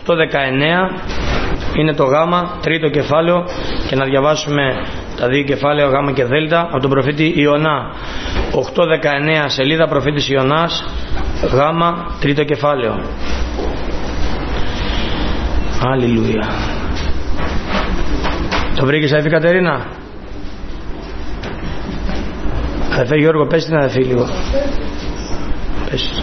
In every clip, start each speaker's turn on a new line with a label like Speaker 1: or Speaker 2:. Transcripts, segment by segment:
Speaker 1: 8-19 είναι το γάμα, τρίτο κεφάλαιο, και να διαβάσουμε τα δύο κεφάλαια γάμα και δέλτα από τον προφήτη Ιωνά. 8-19 σελίδα, προφήτης Ιωνάς, γάμα, τρίτο κεφάλαιο. Αλληλούια. Το βρήκες αδελφή Κατερίνα? Αδελφέ Γιώργο, πες την αδελφή λίγο. Πες.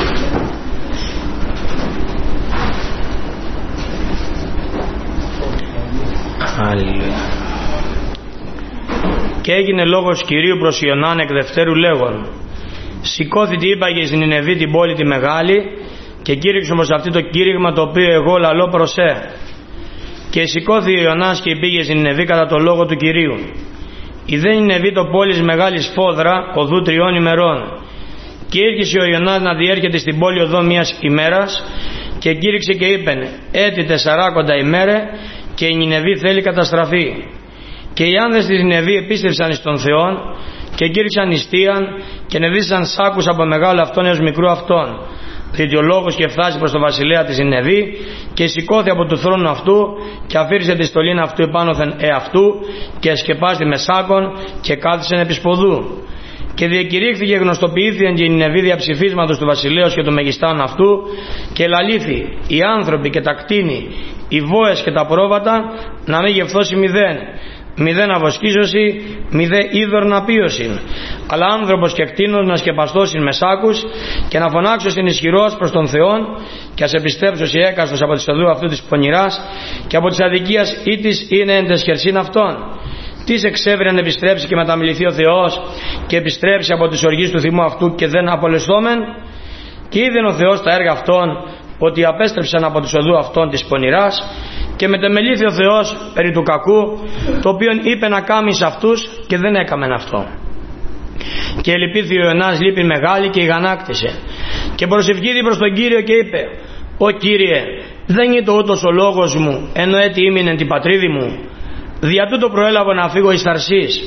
Speaker 1: Αλληλούια. Και έγινε λόγος Κυρίου προς Ιωνάν εκ δευτέρου λέγον: σηκώθητη είπαγε στην Νινεβή την πόλη τη μεγάλη, και κήρυξε όμως αυτή το κήρυγμα το οποίο εγώ λαλώ προς Και σηκώθη ο Ιωνάς και πήγε στην Νινεβή κατά το λόγο του Κυρίου. Η δε Νινεβή το πόλης μεγάλης φόδρα οδού 3 ημερών. Και ήρχισε ο Ιωνάς να διέρχεται στην πόλη οδό μιας ημέρας, και κήρυξε και είπεν: έτη 40 ημέρε, και η Νινεβή θέλει καταστραφή. Και οι άνδρες της Νινεβή επίστευσαν εις τον Θεόν, και κήρυξαν νηστείαν, και νεβήσαν σάκους από μεγάλο αυτόν έως μικρού αυτόν. Διότι ο λόγος και φτάσει προς τον βασιλέα της Νινεβή, και σηκώθη από του θρόνου αυτού, και αφήρισε τη στολήν αυτού επάνωθεν εαυτού, και σκεπάστη με σάκων, και κάθισεν επί σποδού. Και διακηρύχθηκε, γνωστοποιήθηκαν και η Νινεβή δια ψηφίσματος του βασιλέως και του μεγιστάνου αυτού, και λαλήθη οι άνθρωποι και τα κτίνη, οι βόες και τα πρόβατα, να μην γευθώσει μηδέν αβοσκήσωση, μηδέ είδωρ να πίωσιν, αλλά άνθρωπος και κτίνος να σκεπαστώσιν με σάκους, και να φωνάξωσιν ισχυρός προς τον Θεόν, και ας επιστρέψωσι έκαστος από τη οδού αυτού της πονηράς, και από της αδικίας ή της είναι εν τες χερσίν αυτών. Τις εξέβρε να επιστρέψει και μεταμιληθεί ο Θεός, και επιστρέψει από τις οργείς του θυμού αυτού, και δεν απολεσθόμεν. Και είδεν ο Θεός τα έργα αυτών, ότι απέστρεψαν από τις οδού αυτών της πονηράς, και μετεμελήθη ο Θεός περί του κακού, το οποίον είπε να κάμει σε αυτούς, και δεν έκαμεν αυτό. Και ελυπήθη ο Ιωνάς λύπη μεγάλη, και ηγανάκτησε, και προσευχήθη προς τον Κύριο και είπε: «Ω Κύριε, δεν είναι το ούτως ο λόγος μου, ενώ έτη ήμεινεν την πατρίδη μου. Δια τούτο προέλαβα να φύγω εις Ταρσής,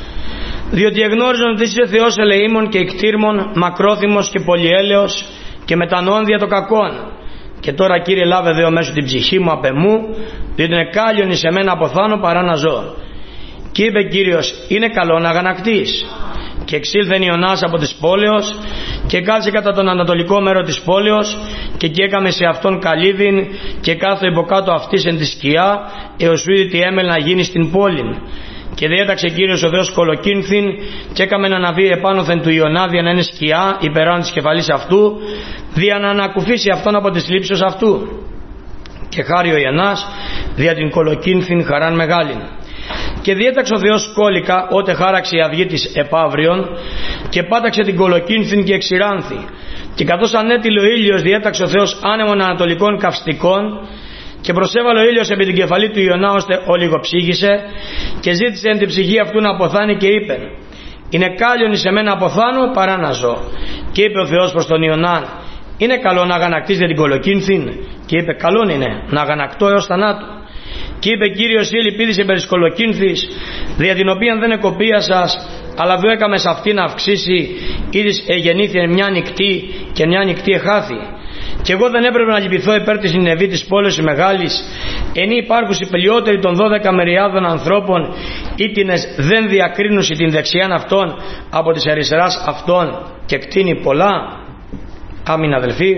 Speaker 1: διότι εγνώριζον ότι είσαι Θεός ελεήμων και εκτήρμων, μακρόθυμος και πολυέλεος, και μετανοών δια το κακόν. Και τώρα, Κύριε, λάβε δέο μέσω την ψυχή μου απ' εμού, διότι είναι κάλλιον εις εμένα αποθάνω παρά να ζω». Και είπε Κύριος: «Είναι καλό να αγανακτείς». Και εξήλθεν Ιωνάς από της πόλεως, και κάτσε κατά τον ανατολικό μέρο της πόλεως, και έκαμε σε αυτόν καλύδιν, και κάθο υποκάτω αυτής εν τη σκιά, έως είδη τι έμελ να γίνει στην πόλην. Και διέταξε Κύριος ο Θεός κολοκύνθην, και έκαμε να αναβεί επάνωθεν του Ιωνά δια να είναι σκιά υπεράνω της κεφαλής αυτού, δια να ανακουφίσει αυτόν από τις λήψεις αυτού. Και χάρη ο Ιωνάς δια την κολοκύνθην χαράν μεγάλην. Και διέταξε ο Θεός κόλικα, ότε χάραξε η αυγή της επαύριον, και πάταξε την κολοκύνθην και εξηράνθη. Και καθώς ανέτειλε ο ήλιος, διέταξε ο Θεός άνεμων ανατολικών καυστικών, και προσέβαλε ο ήλιος επί την κεφαλή του Ιωνά, ώστε ολιγοψύγησε, και ζήτησε εν την ψυχή αυτού να αποθάνει, και είπε: «Είναι κάλλιον εις εμένα αποθάνω παρά να ζω». Και είπε ο Θεός προς τον Ιωνά: «Είναι καλό να αγανακτείς για την κολοκύνθην?» Και είπε: «Καλόν είναι να αγανακτώ έως θανάτου». Και είπε Κύριος: «Η ελπίδησε περί κολοκύνθης, δια την οποία δεν εκοπίασας, αλλά δου έκαμε σε αυτή να αυξήσει, είδης εγεννήθη μια νυχτή, και μια νυχτή εχάθη. Και εγώ δεν έπρεπε να λυπηθώ υπέρ της Νινεβή της πόλης μεγάλης, ενή υπάρχουσι πλειότεροι των 12 μεριάδων ανθρώπων, ήτινες δεν διακρίνουσι την δεξιάν αυτών από της αριστεράς αυτών, και κτίνει πολλά». Άμην αδελφοί.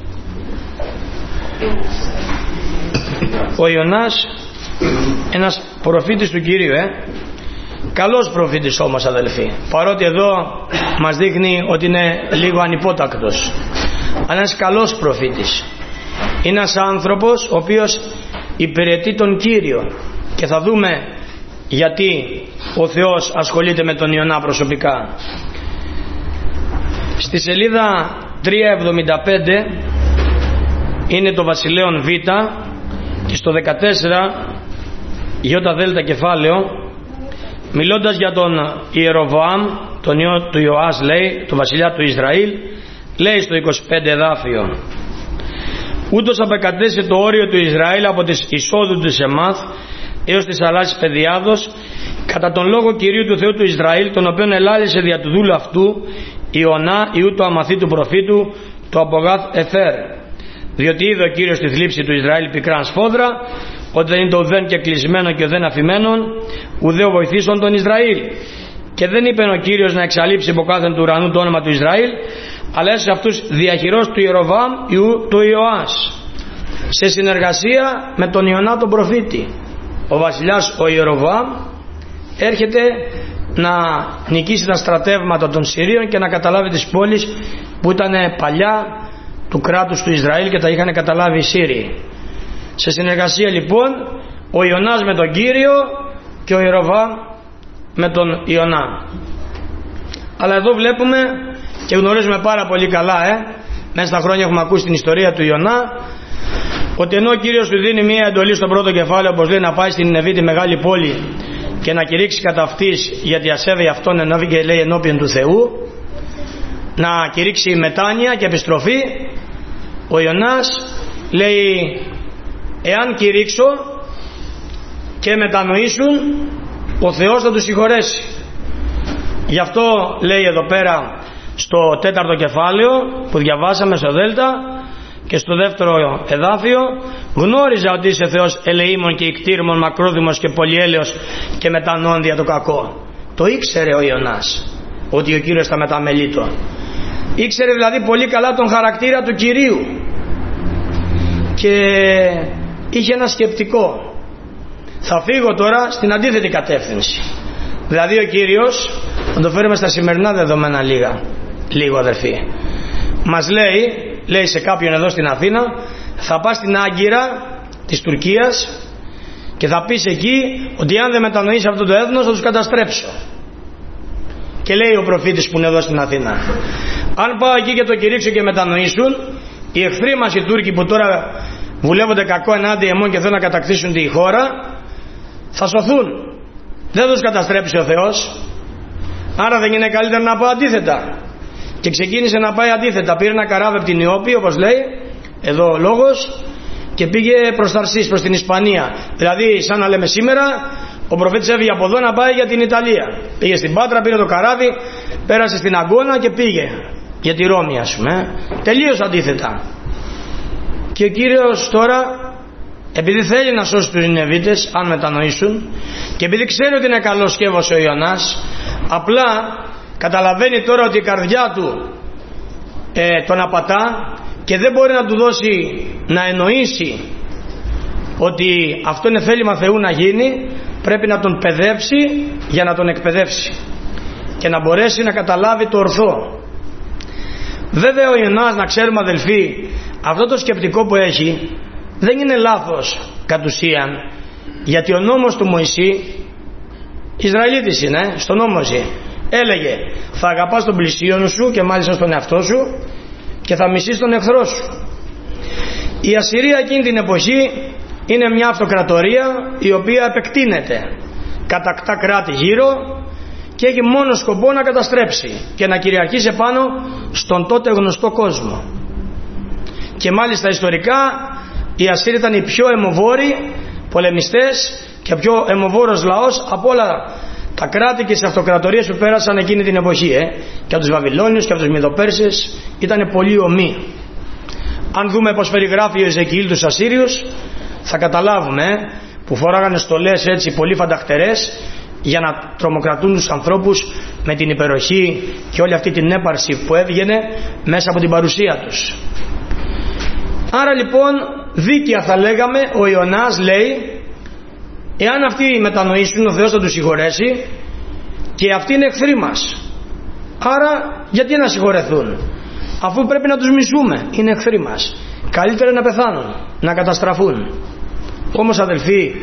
Speaker 1: Ο Ιωνάς, ένας προφήτης του Κυρίου, καλός προφήτης όμως αδελφοί, παρότι εδώ μας δείχνει ότι είναι λίγο ανυπότακτος, αλλά ένας καλός προφήτης. Είναι ένας άνθρωπος ο οποίος υπηρετεί τον Κύριο, και θα δούμε γιατί ο Θεός ασχολείται με τον Ιωνά προσωπικά. Στη σελίδα 375 είναι το Βασιλέον Β, και στο 14 Ι κεφάλαιο, μιλώντας για τον Ιεροβοάμ, τον ιό του Ιωάς, λέει, τον βασιλιά του Ισραήλ, λέει στο 25 εδάφιο: «Ούτως απεκατέστησε το όριο του Ισραήλ από τις εισόδου του Σεμάθ έως της αλάσης Παιδιάδος, κατά τον λόγο Κυρίου του Θεού του Ισραήλ, τον οποίον ελάλησε δια του δούλου αυτού Ιωνά Ιού του αμαθή του προφήτου, το Απογάθ Εθέρ. διότι είδε ο Κύριος τη θλίψη του Ισραήλ πικράν σφόδρα, ότι δεν είναι το ουδέν και κλεισμένο και ουδέν αφημένον, ουδέ ο βοηθήσεων τον Ισραήλ. Και δεν είπε ο Κύριος να εξαλείψει από κάθεν του ουρανού το όνομα του Ισραήλ, αλλά έσαι αυτούς διαχειρός του Ιεροβάμ ιού του Ιωάς, σε συνεργασία με τον Ιωνά τον προφήτη. Ο βασιλιάς ο Ιεροβάμ έρχεται να νικήσει τα στρατεύματα των Συρίων και να καταλάβει τις πόλεις που ήταν παλιά του κράτους του Ισραήλ και τα είχαν καταλάβει οι Σύριοι. Σε συνεργασία λοιπόν ο Ιωνάς με τον Κύριο και ο Ιεροβάμ με τον Ιωνά. Αλλά εδώ βλέπουμε και γνωρίζουμε πάρα πολύ καλά, μέσα στα χρόνια έχουμε ακούσει την ιστορία του Ιωνά, ότι ενώ ο Κύριος του δίνει μία εντολή στο πρώτο κεφάλαιο, όπως λέει, να πάει στην Νινεβή, τη μεγάλη πόλη, και να κηρύξει κατά αυτής, γιατί ασέβη αυτόν ενώθηκε, λέει, ενώπιον του Θεού, να κηρύξει μετάνοια και επιστροφή, ο Ιωνάς λέει, εάν κηρύξω και μετανοήσουν, ο Θεός θα τους συγχωρέσει. Γι' αυτό λέει εδώ πέρα στο 4ο κεφάλαιο που διαβάσαμε στο Δέλτα και στο 2ο εδάφιο, γνώριζα ότι είσαι Θεός ελεήμων και ικτήρμων, μακρόδημος και πολυέλεος και μετανοών δια το κακό. Το ήξερε ο Ιωνάς ότι ο Κύριος θα μεταμελείτο. Ήξερε δηλαδή πολύ καλά τον χαρακτήρα του Κυρίου και είχε ένα σκεπτικό. Θα φύγω τώρα στην αντίθετη κατεύθυνση. Δηλαδή ο Κύριος, να το φέρουμε στα σημερινά δεδομένα λίγο αδερφοί, μας λέει σε κάποιον εδώ στην Αθήνα, θα πας στην Άγκυρα της Τουρκίας και θα πεις εκεί ότι αν δεν μετανοείς αυτό το έθνος θα τους καταστρέψω. Και λέει ο προφήτης που είναι εδώ στην Αθήνα, αν πάω εκεί και το κηρύξω και μετανοήσουν, οι εχθροί μας οι Τούρκοι που τώρα βουλεύονται κακό ενάντια εμών και θέλουν να κατακτήσουν τη χώρα, θα σωθούν. Δεν τους καταστρέψει ο Θεός. Άρα δεν είναι καλύτερα να πάω αντίθετα. Και ξεκίνησε να πάει αντίθετα. Πήρε ένα καράβι από την Ιώπη, όπως λέει εδώ ο λόγος, και πήγε προς Ταρσής, προς την Ισπανία. Δηλαδή σαν να λέμε σήμερα, ο προφήτης έβγε από εδώ να πάει για την Ιταλία. Πήγε στην Πάτρα, πήρε το καράβι, πέρασε στην Αγκώνα και πήγε για τη Ρώμη, ας πούμε. Τελείως αντίθετα. Και ο Κύριος τώρα, επειδή θέλει να σώσει τους Νινεβίτες αν μετανοήσουν, και επειδή ξέρει ότι είναι καλός σκεύος ο Ιωνάς, απλά καταλαβαίνει τώρα ότι η καρδιά του τον απατά και δεν μπορεί να του δώσει να εννοήσει ότι αυτό είναι θέλημα Θεού να γίνει. Πρέπει να τον παιδεύσει για να τον εκπαιδεύσει και να μπορέσει να καταλάβει το ορθό. Βέβαια ο Ιωνάς, να ξέρουμε αδελφοί, αυτό το σκεπτικό που έχει δεν είναι λάθος κατ' ουσίαν, γιατί ο νόμος του Μωυσή, Ισραηλίτης είναι, στον νόμο έλεγε θα αγαπάς τον πλησίον σου και μάλιστα στον εαυτό σου και θα μισείς τον εχθρό σου. Η Ασσυρία εκείνη την εποχή είναι μια αυτοκρατορία η οποία επεκτείνεται, κατακτά κράτη γύρω και έχει μόνο σκοπό να καταστρέψει και να κυριαρχήσει επάνω στον τότε γνωστό κόσμο. Και μάλιστα ιστορικά οι Ασσύριοι ήταν οι πιο αιμοβόροι πολεμιστές και πιο αιμοβόρος λαός από όλα τα κράτη και τις αυτοκρατορίες που πέρασαν εκείνη την εποχή. Και από τους Βαβυλώνιους και από τους Μηδοπέρσες ήταν πολύ ομοί. Αν δούμε πως περιγράφει ο Εζεκιήλ τους Ασσύριους, θα καταλάβουμε που φοράγανε στολές έτσι πολύ φανταχτερές για να τρομοκρατούν τους ανθρώπους με την υπεροχή και όλη αυτή την έπαρση που έβγαινε μέσα από την παρουσία τους. Άρα λοιπόν δίκαια θα λέγαμε, ο Ιωνάς λέει, εάν αυτοί μετανοήσουν ο Θεός θα τους συγχωρέσει και αυτοί είναι εχθροί μας. Άρα γιατί να συγχωρεθούν, αφού πρέπει να τους μισούμε, είναι εχθροί μας. Καλύτερα να πεθάνουν, να καταστραφούν. Όμως αδελφοί,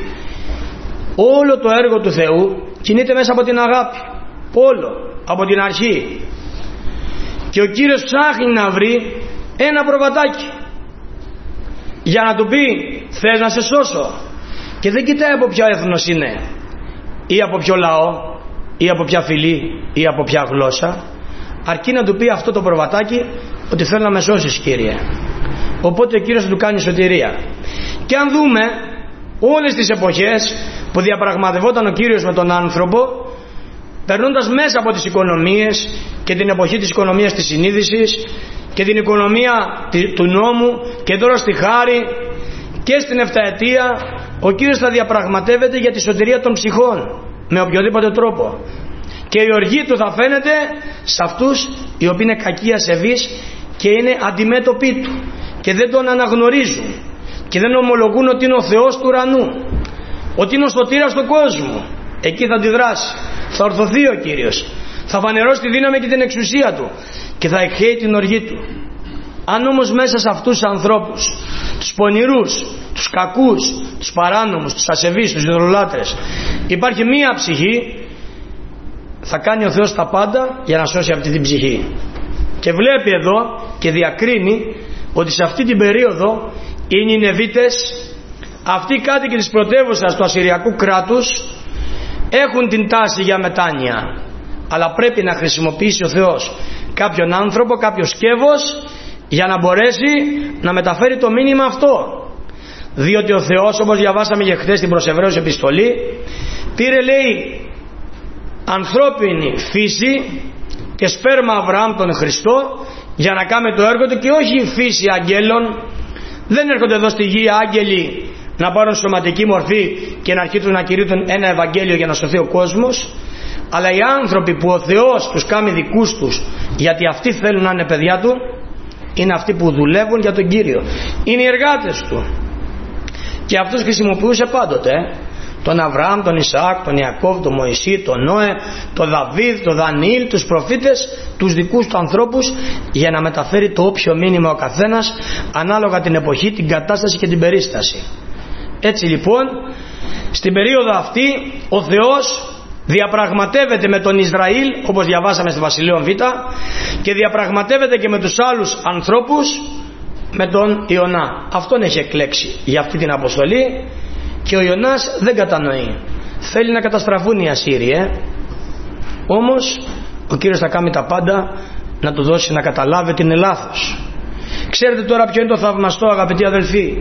Speaker 1: όλο το έργο του Θεού κινείται μέσα από την αγάπη. Όλο, από την αρχή. Και ο Κύριος ψάχνει να βρει ένα προβατάκι για να του πει θες να σε σώσω. Και δεν κοιτάει από ποιο έθνος είναι, ή από ποιο λαό, ή από ποια φυλή, ή από ποια γλώσσα. Αρκεί να του πει αυτό το προβατάκι ότι θέλω να με σώσεις, Κύριε. Οπότε ο Κύριος θα του κάνει σωτηρία. Και αν δούμε όλες τις εποχές που διαπραγματευόταν ο Κύριος με τον άνθρωπο, περνώντας μέσα από τις οικονομίες και την εποχή της οικονομίας της συνείδησης και την οικονομία του νόμου και τώρα στη Χάρη και στην Εφταετία ο Κύριος θα διαπραγματεύεται για τη σωτηρία των ψυχών με οποιοδήποτε τρόπο, και η οργή του θα φαίνεται σε αυτούς οι οποίοι είναι κακοί ασεβείς και είναι αντιμέτωποι του και δεν τον αναγνωρίζουν και δεν ομολογούν ότι είναι ο Θεός του ουρανού, ότι είναι ο σωτήρας του κόσμου. Εκεί θα αντιδράσει, θα ορθωθεί ο Κύριος, θα φανερώσει τη δύναμη και την εξουσία του και θα εκχέει την οργή του. Αν όμως μέσα σε αυτούς τους ανθρώπους, τους πονηρούς, τους κακούς, τους παράνομους, τους ασεβείς, τους ειδωλολάτρες, υπάρχει μία ψυχή, θα κάνει ο Θεός τα πάντα για να σώσει αυτή την ψυχή. Και βλέπει εδώ και διακρίνει ότι σε αυτή την περίοδο οι Νινεβίτες, αυτοί οι κάτοικοι της πρωτεύουσας του Ασσυριακού κράτους, έχουν την τάση για μετάνοια, αλλά πρέπει να χρησιμοποιήσει ο Θεός κάποιον άνθρωπο, κάποιο σκεύος, για να μπορέσει να μεταφέρει το μήνυμα αυτό. Διότι ο Θεός, όπως διαβάσαμε και χθες στην προς Εβραίους επιστολή, πήρε, λέει, ανθρώπινη φύση και σπέρμα Αβραάμ τον Χριστό για να κάνει το έργο του, και όχι η φύση αγγέλων. Δεν έρχονται εδώ στη γη άγγελοι να πάρουν σωματική μορφή και να αρχίσουν να κηρύττουν ένα Ευαγγέλιο για να σωθεί ο κόσμος, αλλά οι άνθρωποι που ο Θεός τους κάνει δικούς τους, γιατί αυτοί θέλουν να είναι παιδιά του, είναι αυτοί που δουλεύουν για τον Κύριο, είναι οι εργάτες του. Και αυτούς χρησιμοποιούσε πάντοτε, τον Αβραάμ, τον Ισαάκ, τον Ιακώβ, τον Μωυσή, τον Νόε, τον Δαβίδ, τον Δανιήλ, τους προφήτες, τους δικούς του ανθρώπους, για να μεταφέρει το όποιο μήνυμα ο καθένας ανάλογα την εποχή, την κατάσταση και την περίσταση. Έτσι λοιπόν στην περίοδο αυτή ο Θεός διαπραγματεύεται με τον Ισραήλ, όπως διαβάσαμε στη Βασιλείων Β, και διαπραγματεύεται και με τους άλλους ανθρώπους, με τον Ιωνά. Αυτόν έχει εκλέξει για αυτή την αποστολή, και ο Ιωνάς δεν κατανοεί. Θέλει να καταστραφούν οι Ασσύριοι, όμως ο Κύριος θα κάνει τα πάντα να του δώσει να καταλάβει ότι είναι λάθος. Ξέρετε τώρα ποιο είναι το θαυμαστό, αγαπητοί αδελφοί?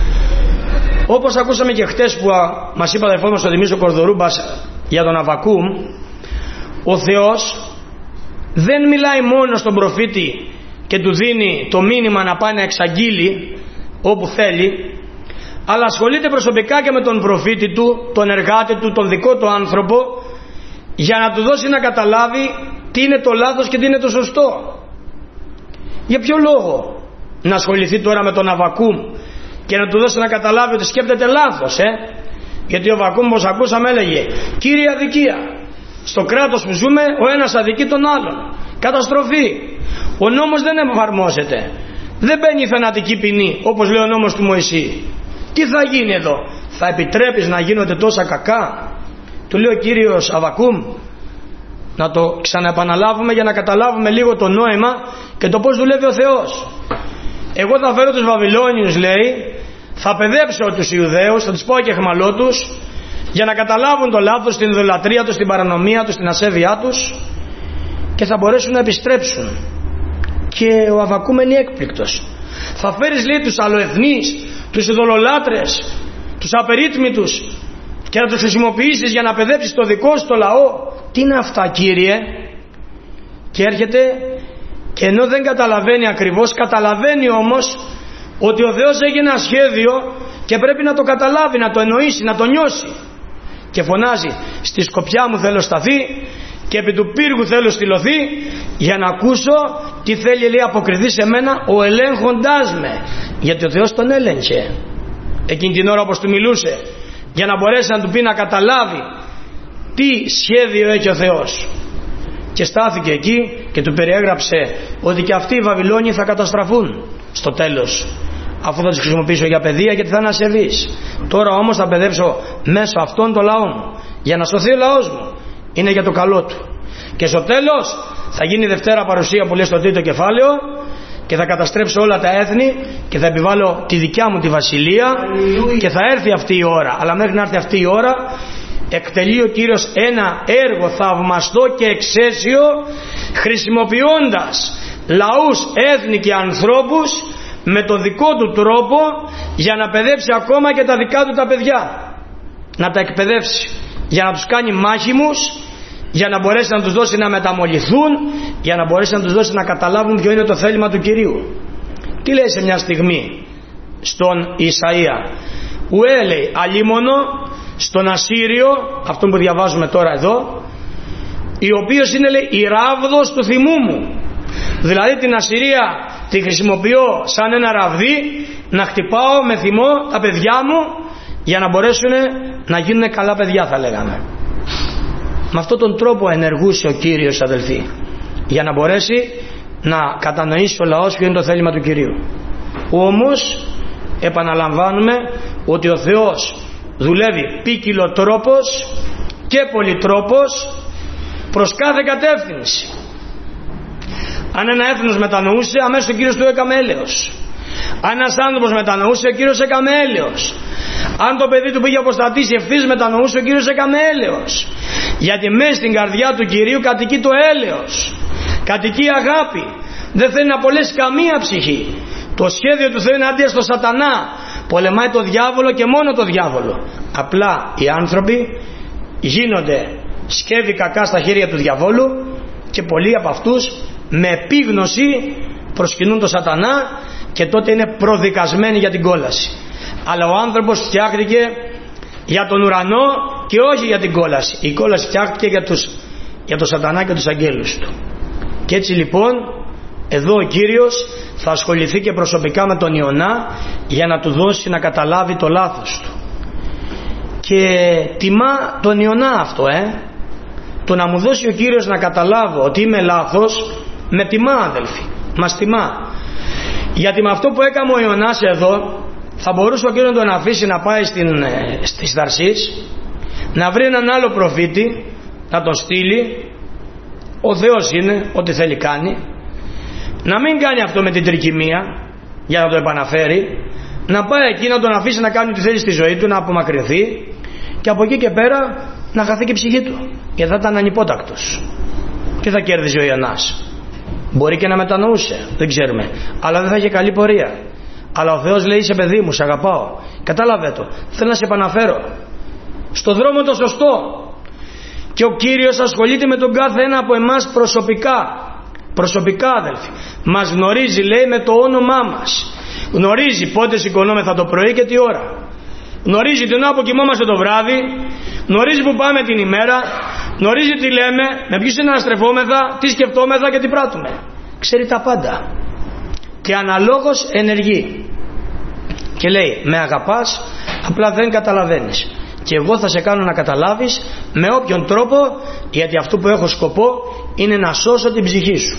Speaker 1: Όπως ακούσαμε και χτες που μας είπε ο αδελφός μας ο Δημήτρης Κορδορούμπας για τον Αββακούμ, ο Θεός δεν μιλάει μόνο στον προφήτη και του δίνει το μήνυμα να πάει να εξαγγείλει όπου θέλει, αλλά ασχολείται προσωπικά και με τον προφήτη του, τον εργάτη του, τον δικό του άνθρωπο, για να του δώσει να καταλάβει τι είναι το λάθος και τι είναι το σωστό. Για ποιο λόγο να ασχοληθεί τώρα με τον Αββακούμ και να του δώσει να καταλάβει ότι σκέπτεται λάθος? Γιατί ο Αββακούμ, όπως ακούσαμε, έλεγε «Κύριε αδικία, στο κράτος που ζούμε ο ένας αδικεί τον άλλον, καταστροφή, ο νόμος δεν εφαρμόζεται, δεν μπαίνει η θανατική ποινή όπως λέει ο νόμος του Μωυσή. Τι θα γίνει εδώ? Θα επιτρέπεις να γίνονται τόσα κακά?» Του λέει ο Κύριος Αββακούμ, να το ξαναεπαναλάβουμε για να καταλάβουμε λίγο το νόημα και το πώς δουλεύει ο Θεός. «Εγώ θα φέρω τους Βαβυλώνιους», λέει, «θα παιδέψω τους Ιουδαίους, θα τους πω και αιχμαλώ τους, για να καταλάβουν το λάθος, την ειδωλατρία τους, την παρανομία τους, την ασέβειά τους, και θα μπορέσουν να επιστρέψουν». Και ο Αββακούμ είναι έκπληκτος. «Θα φέρεις», λέει, «τους αλλοεθνείς, τους ειδωλολάτρες, τους απερίτμητους, και να τους χρησιμοποιήσεις για να παιδέψεις το δικό σου το λαό. Τι είναι αυτά, Κύριε?» Και έρχεται, και ενώ δεν καταλαβαίνει ακριβώς, καταλαβαίνει όμως ότι ο Θεός έχει ένα σχέδιο και πρέπει να το καταλάβει, να το εννοήσει, να το νιώσει, και φωνάζει «Στη σκοπιά μου θέλω σταθεί και επί του πύργου θέλω στυλωθεί, για να ακούσω τι θέλει», λέει, «αποκριθεί σε μένα ο ελέγχοντάς με». Γιατί ο Θεός τον έλεγχε εκείνη την ώρα όπως του μιλούσε, για να μπορέσει να του πει να καταλάβει τι σχέδιο έχει ο Θεός. Και στάθηκε εκεί και του περιέγραψε ότι και αυτοί οι Βαβυλώνιοι θα καταστραφούν στο τέλος, αφού θα τους χρησιμοποιήσω για παιδεία, γιατί θα είναι ασεβείς. Τώρα όμως θα παιδεύσω μέσω αυτών το λαό μου, για να σωθεί ο λαός μου, είναι για το καλό του. Και στο τέλος θα γίνει η Δευτέρα Παρουσία που λέει στο τρίτο κεφάλαιο, και θα καταστρέψω όλα τα έθνη και θα επιβάλλω τη δικιά μου τη βασιλεία, και θα έρθει αυτή η ώρα. Αλλά μέχρι να έρθει αυτή η ώρα εκτελεί ο Κύριος ένα έργο θαυμαστό και εξαίσιο, χρησιμοποιώντας λαούς, έθνη και ανθρώπους με το δικό του τρόπο, για να παιδεύσει ακόμα και τα δικά του τα παιδιά, να τα εκπαιδεύσει, για να τους κάνει μάχημους για να μπορέσει να τους δώσει να μεταμολυθούν, για να μπορέσει να τους δώσει να καταλάβουν ποιο είναι το θέλημα του Κυρίου. Τι λέει σε μια στιγμή στον Ισαΐα? Ουέ, λέει, αλίμονο στον Ασσύριο, αυτό που διαβάζουμε τώρα εδώ, η οποίος είναι, λέει, η ράβδος του θυμού μου. Δηλαδή την Ασσυρία τη χρησιμοποιώ σαν ένα ραβδί να χτυπάω με θυμό τα παιδιά μου για να μπορέσουν να γίνουν καλά παιδιά, θα λέγαμε. Με αυτόν τον τρόπο ενεργούσε ο Κύριος, αδελφοί, για να μπορέσει να κατανοήσει ο λαός ποιο είναι το θέλημα του Κυρίου. Όμως επαναλαμβάνουμε ότι ο Θεός δουλεύει ποικιλο τρόπος και πολυτρόπος προς κάθε κατεύθυνση. Αν ένα έθνος μετανοούσε, αμέσως ο Κύριος του έκαμε έλεος. Αν ένας άνθρωπος μετανοούσε, ο Κύριος έκαμε έλεος. Αν το παιδί του πήγε αποστατήσει, ευθύς μετανοούσε, ο Κύριος έκαμε έλεος. Γιατί μέσα στην καρδιά του Κυρίου κατοικεί το έλεος, κατοικεί η αγάπη. Δεν θέλει να απολέσει καμία ψυχή. Το σχέδιο του Θεού είναι αντί στο σατανά. Πολεμάει το διάβολο και μόνο το διάβολο. Απλά οι άνθρωποι γίνονται σκεύη κακά στα χέρια του διαβόλου και πολλοί από αυτούς με επίγνωση προσκυνούν το σατανά και τότε είναι προδικασμένοι για την κόλαση. Αλλά ο άνθρωπος φτιάχτηκε για τον ουρανό και όχι για την κόλαση. Η κόλαση φτιάχτηκε για το σατανά και τους αγγέλους του. Και έτσι λοιπόν εδώ ο Κύριος θα ασχοληθεί και προσωπικά με τον Ιωνά για να του δώσει να καταλάβει το λάθος του. Και τιμά τον Ιωνά αυτό, το να μου δώσει ο Κύριος να καταλάβω ότι είμαι λάθος, με τιμά, αδελφοί, μας τιμά. Γιατί με αυτό που έκαμε ο Ιωνάς εδώ, θα μπορούσε ο Κύριος να τον αφήσει να πάει στις Ταρσής, να βρει έναν άλλο προφήτη, να τον στείλει. Ο Θεός είναι, ό,τι θέλει κάνει. Να μην κάνει αυτό με την τρικυμία για να το επαναφέρει, να πάει εκεί να τον αφήσει να κάνει ό,τι θέλει στη ζωή του, να απομακρυνθεί και από εκεί και πέρα να χαθεί και η ψυχή του, γιατί θα ήταν ανυπότακτος. Τι θα κέρδιζε ο Ιωνάς? Μπορεί και να μετανοούσε, δεν ξέρουμε, αλλά δεν θα είχε καλή πορεία. Αλλά ο Θεός λέει, είσαι παιδί μου, σ' αγαπάω, κατάλαβε το, θέλω να σε επαναφέρω στο δρόμο το σωστό. Και ο Κύριος ασχολείται με τον κάθε ένα από εμάς προσωπικά, αδελφοί. Μας γνωρίζει, λέει, με το όνομά μας. Γνωρίζει πότε σηκωνόμεθα το πρωί και τι ώρα. Γνωρίζει την ώρα που κοιμόμαστε το βράδυ. Γνωρίζει που πάμε την ημέρα. Γνωρίζει τι λέμε, με ποιους συναστρεφόμεθα, τι σκεφτόμεθα και τι πράττουμε. Ξέρει τα πάντα. Και αναλόγως ενεργεί. Και λέει, με αγαπάς, απλά δεν καταλαβαίνεις. Και εγώ θα σε κάνω να καταλάβεις με όποιον τρόπο, γιατί αυτό που έχω σκοπό είναι να σώσω την ψυχή σου.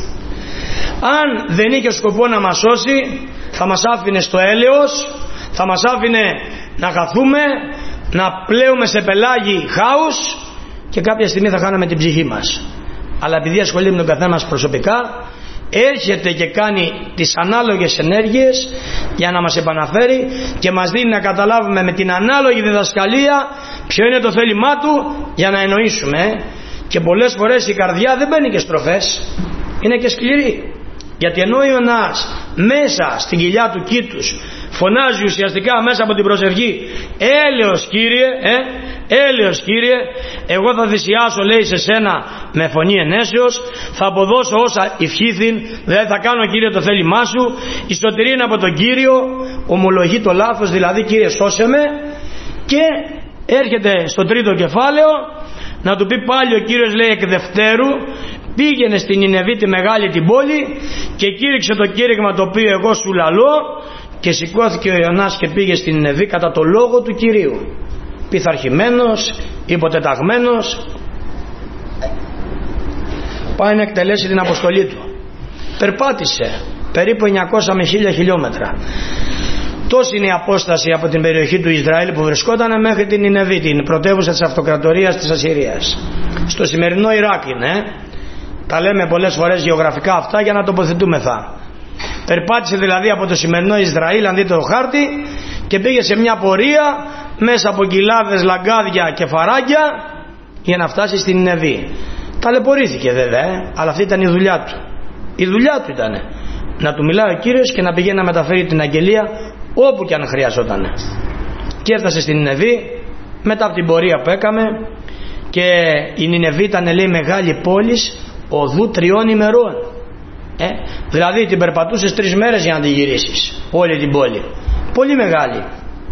Speaker 1: Αν δεν είχε σκοπό να μας σώσει, θα μας άφηνε στο έλεος, θα μας άφηνε να χαθούμε, να πλέουμε σε πελάγι χάους και κάποια στιγμή θα χάναμε την ψυχή μας. Αλλά επειδή ασχολείται με τον καθένα μας προσωπικά, έρχεται και κάνει τις ανάλογες ενέργειες για να μας επαναφέρει και μας δίνει να καταλάβουμε με την ανάλογη διδασκαλία ποιο είναι το θέλημά του για να εννοήσουμε. Και πολλές φορές η καρδιά δεν μπαίνει και στροφές, είναι και σκληρή. Γιατί ενώ ο Ιωνάς μέσα στην κοιλιά του κήτους φωνάζει ουσιαστικά μέσα από την προσευχή, έλεος Κύριε, έλεος Κύριε, εγώ θα θυσιάσω, λέει, σε σένα με φωνή ενέσεως, θα αποδώσω όσα ευχήθην, δηλαδή θα κάνω, Κύριε, το θέλημά σου, η σωτηρία είναι από τον Κύριο, ομολογεί το λάθος, δηλαδή, Κύριε, σώσε με. Και έρχεται στο τρίτο κεφάλαιο να του πει πάλι ο Κύριος, λέει, εκ δευτέρου πήγαινε στην Νινεβή τη μεγάλη την πόλη και κήρυξε το κήρυγμα το οποίο εγώ σου λαλώ. Και σηκώθηκε ο Ιωνάς και πήγε στην Νινεβή κατά το λόγο του Κυρίου, πειθαρχημένος, υποτεταγμένος, πάει να εκτελέσει την αποστολή του. Περπάτησε περίπου 900 με 1000 χιλιόμετρα. Τόση είναι η απόσταση από την περιοχή του Ισραήλ που βρισκόταν μέχρι την Νινεβή, την πρωτεύουσα της αυτοκρατορίας της Ασσυρίας. Στο σημερινό Ιράκ είναι. Τα λέμε πολλές φορές γεωγραφικά αυτά για να τοποθετούμεθα. Περπάτησε δηλαδή από το σημερινό Ισραήλ, αν δείτε το χάρτη, και πήγε σε μια πορεία μέσα από κοιλάδες, λαγκάδια και φαράγγια για να φτάσει στην Νινεβή. Ταλαιπωρήθηκε βέβαια, αλλά αυτή ήταν η δουλειά του. Η δουλειά του ήταν να του μιλάει ο Κύριος και να πηγαίνει να μεταφέρει την αγγελία όπου και αν χρειαζόταν. Και έφτασε στην Νινεβή μετά από την πορεία που έκαμε και η Νινεβή ήταν, λέει, μεγάλη πόλη οδού 3 ημερών. Δηλαδή την περπατούσες 3 μέρες για να τη γυρίσεις όλη την πόλη, πολύ μεγάλη.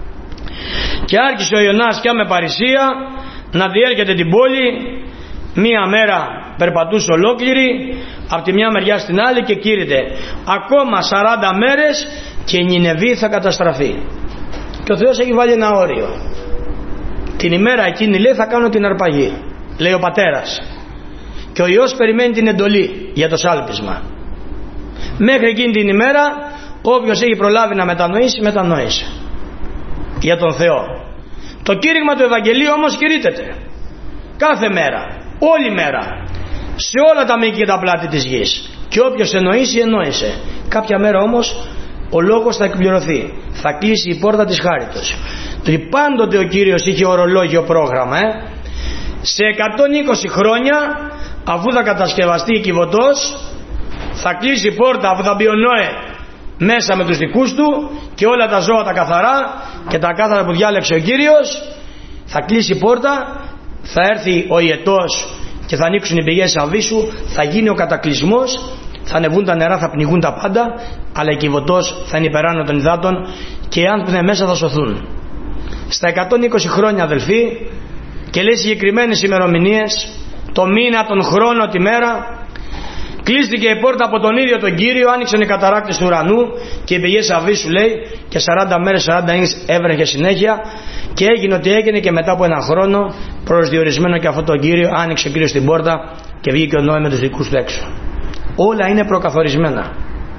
Speaker 1: Και άρχισε ο Ιωνάς και με παρησία να διέρχεται την πόλη, 1 μέρα περπατούσε ολόκληρη από τη μια μεριά στην άλλη και κήρυτε ακόμα 40 μέρες και η Νινεβή θα καταστραφεί. Και ο Θεός έχει βάλει ένα όριο. Την ημέρα εκείνη, λέει, θα κάνω την αρπαγή, λέει ο πατέρας, και ο Υιός περιμένει την εντολή για το σάλπισμα. Μέχρι εκείνη την ημέρα όποιος έχει προλάβει να μετανοήσει, μετανόησε για τον Θεό. Το κήρυγμα του Ευαγγελίου όμως κηρύττεται κάθε μέρα, όλη μέρα, σε όλα τα μήκη και τα πλάτη της γης, και όποιος εννοήσει, εννοήσε. Κάποια μέρα όμως ο λόγος θα εκπληρωθεί, θα κλείσει η πόρτα της χάριτος. Δηλαδή πάντοτε ο Κύριος είχε ορολόγιο πρόγραμμα, σε 120 χρόνια αφού θα κατασκευαστεί η Κιβωτός, θα κλείσει η πόρτα, αφού θα μπει ο Νόε μέσα με τους δικούς του και όλα τα ζώα τα καθαρά και τα κάθαρα που διάλεξε ο Κύριος, θα κλείσει η πόρτα, θα έρθει ο Ιετός και θα ανοίξουν οι πηγές Αβύσσου, θα γίνει ο κατακλυσμός, θα ανεβούν τα νερά, θα πνιγούν τα πάντα, αλλά η Κιβωτός θα είναι υπεράνω των υδάτων και οι άνθρωποι μέσα θα σωθούν. Στα 120 χρόνια, αδελφοί, και λέει συγκεκριμένες ημερομηνίες, το μήνα, τον χρόνο, τη μέρα, κλείστηκε η πόρτα από τον ίδιο τον Κύριο, άνοιξαν οι καταράκτες του ουρανού και οι πηγές Αβύσσου, λέει, και 40 μέρες 40 ίνς έβρεχε συνέχεια, και έγινε ό,τι έγινε, και μετά από 1 χρόνο, προσδιορισμένο και αυτό τον Κύριο, άνοιξε ο Κύριος την πόρτα και βγήκε ο Νόε με τους δικούς του έξω. Όλα είναι προκαθορισμένα.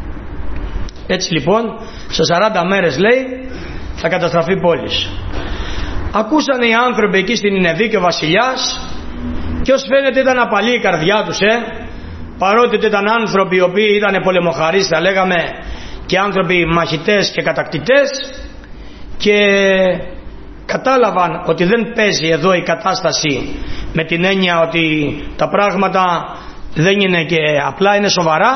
Speaker 1: Έτσι λοιπόν σε 40 μέρες, λέει, θα καταστραφεί η πόλη. Ακούσανε οι άνθρωποι εκεί στην Νινεβή και ο βασιλιάς, και ως φαίνεται ήταν απαλή η καρδιά τους, παρότι ήταν άνθρωποι οι οποίοι ήταν πολεμοχαρείς, θα λέγαμε, και άνθρωποι μαχητές και κατακτητές, και κατάλαβαν ότι δεν παίζει εδώ η κατάσταση με την έννοια ότι τα πράγματα δεν είναι και απλά, είναι σοβαρά.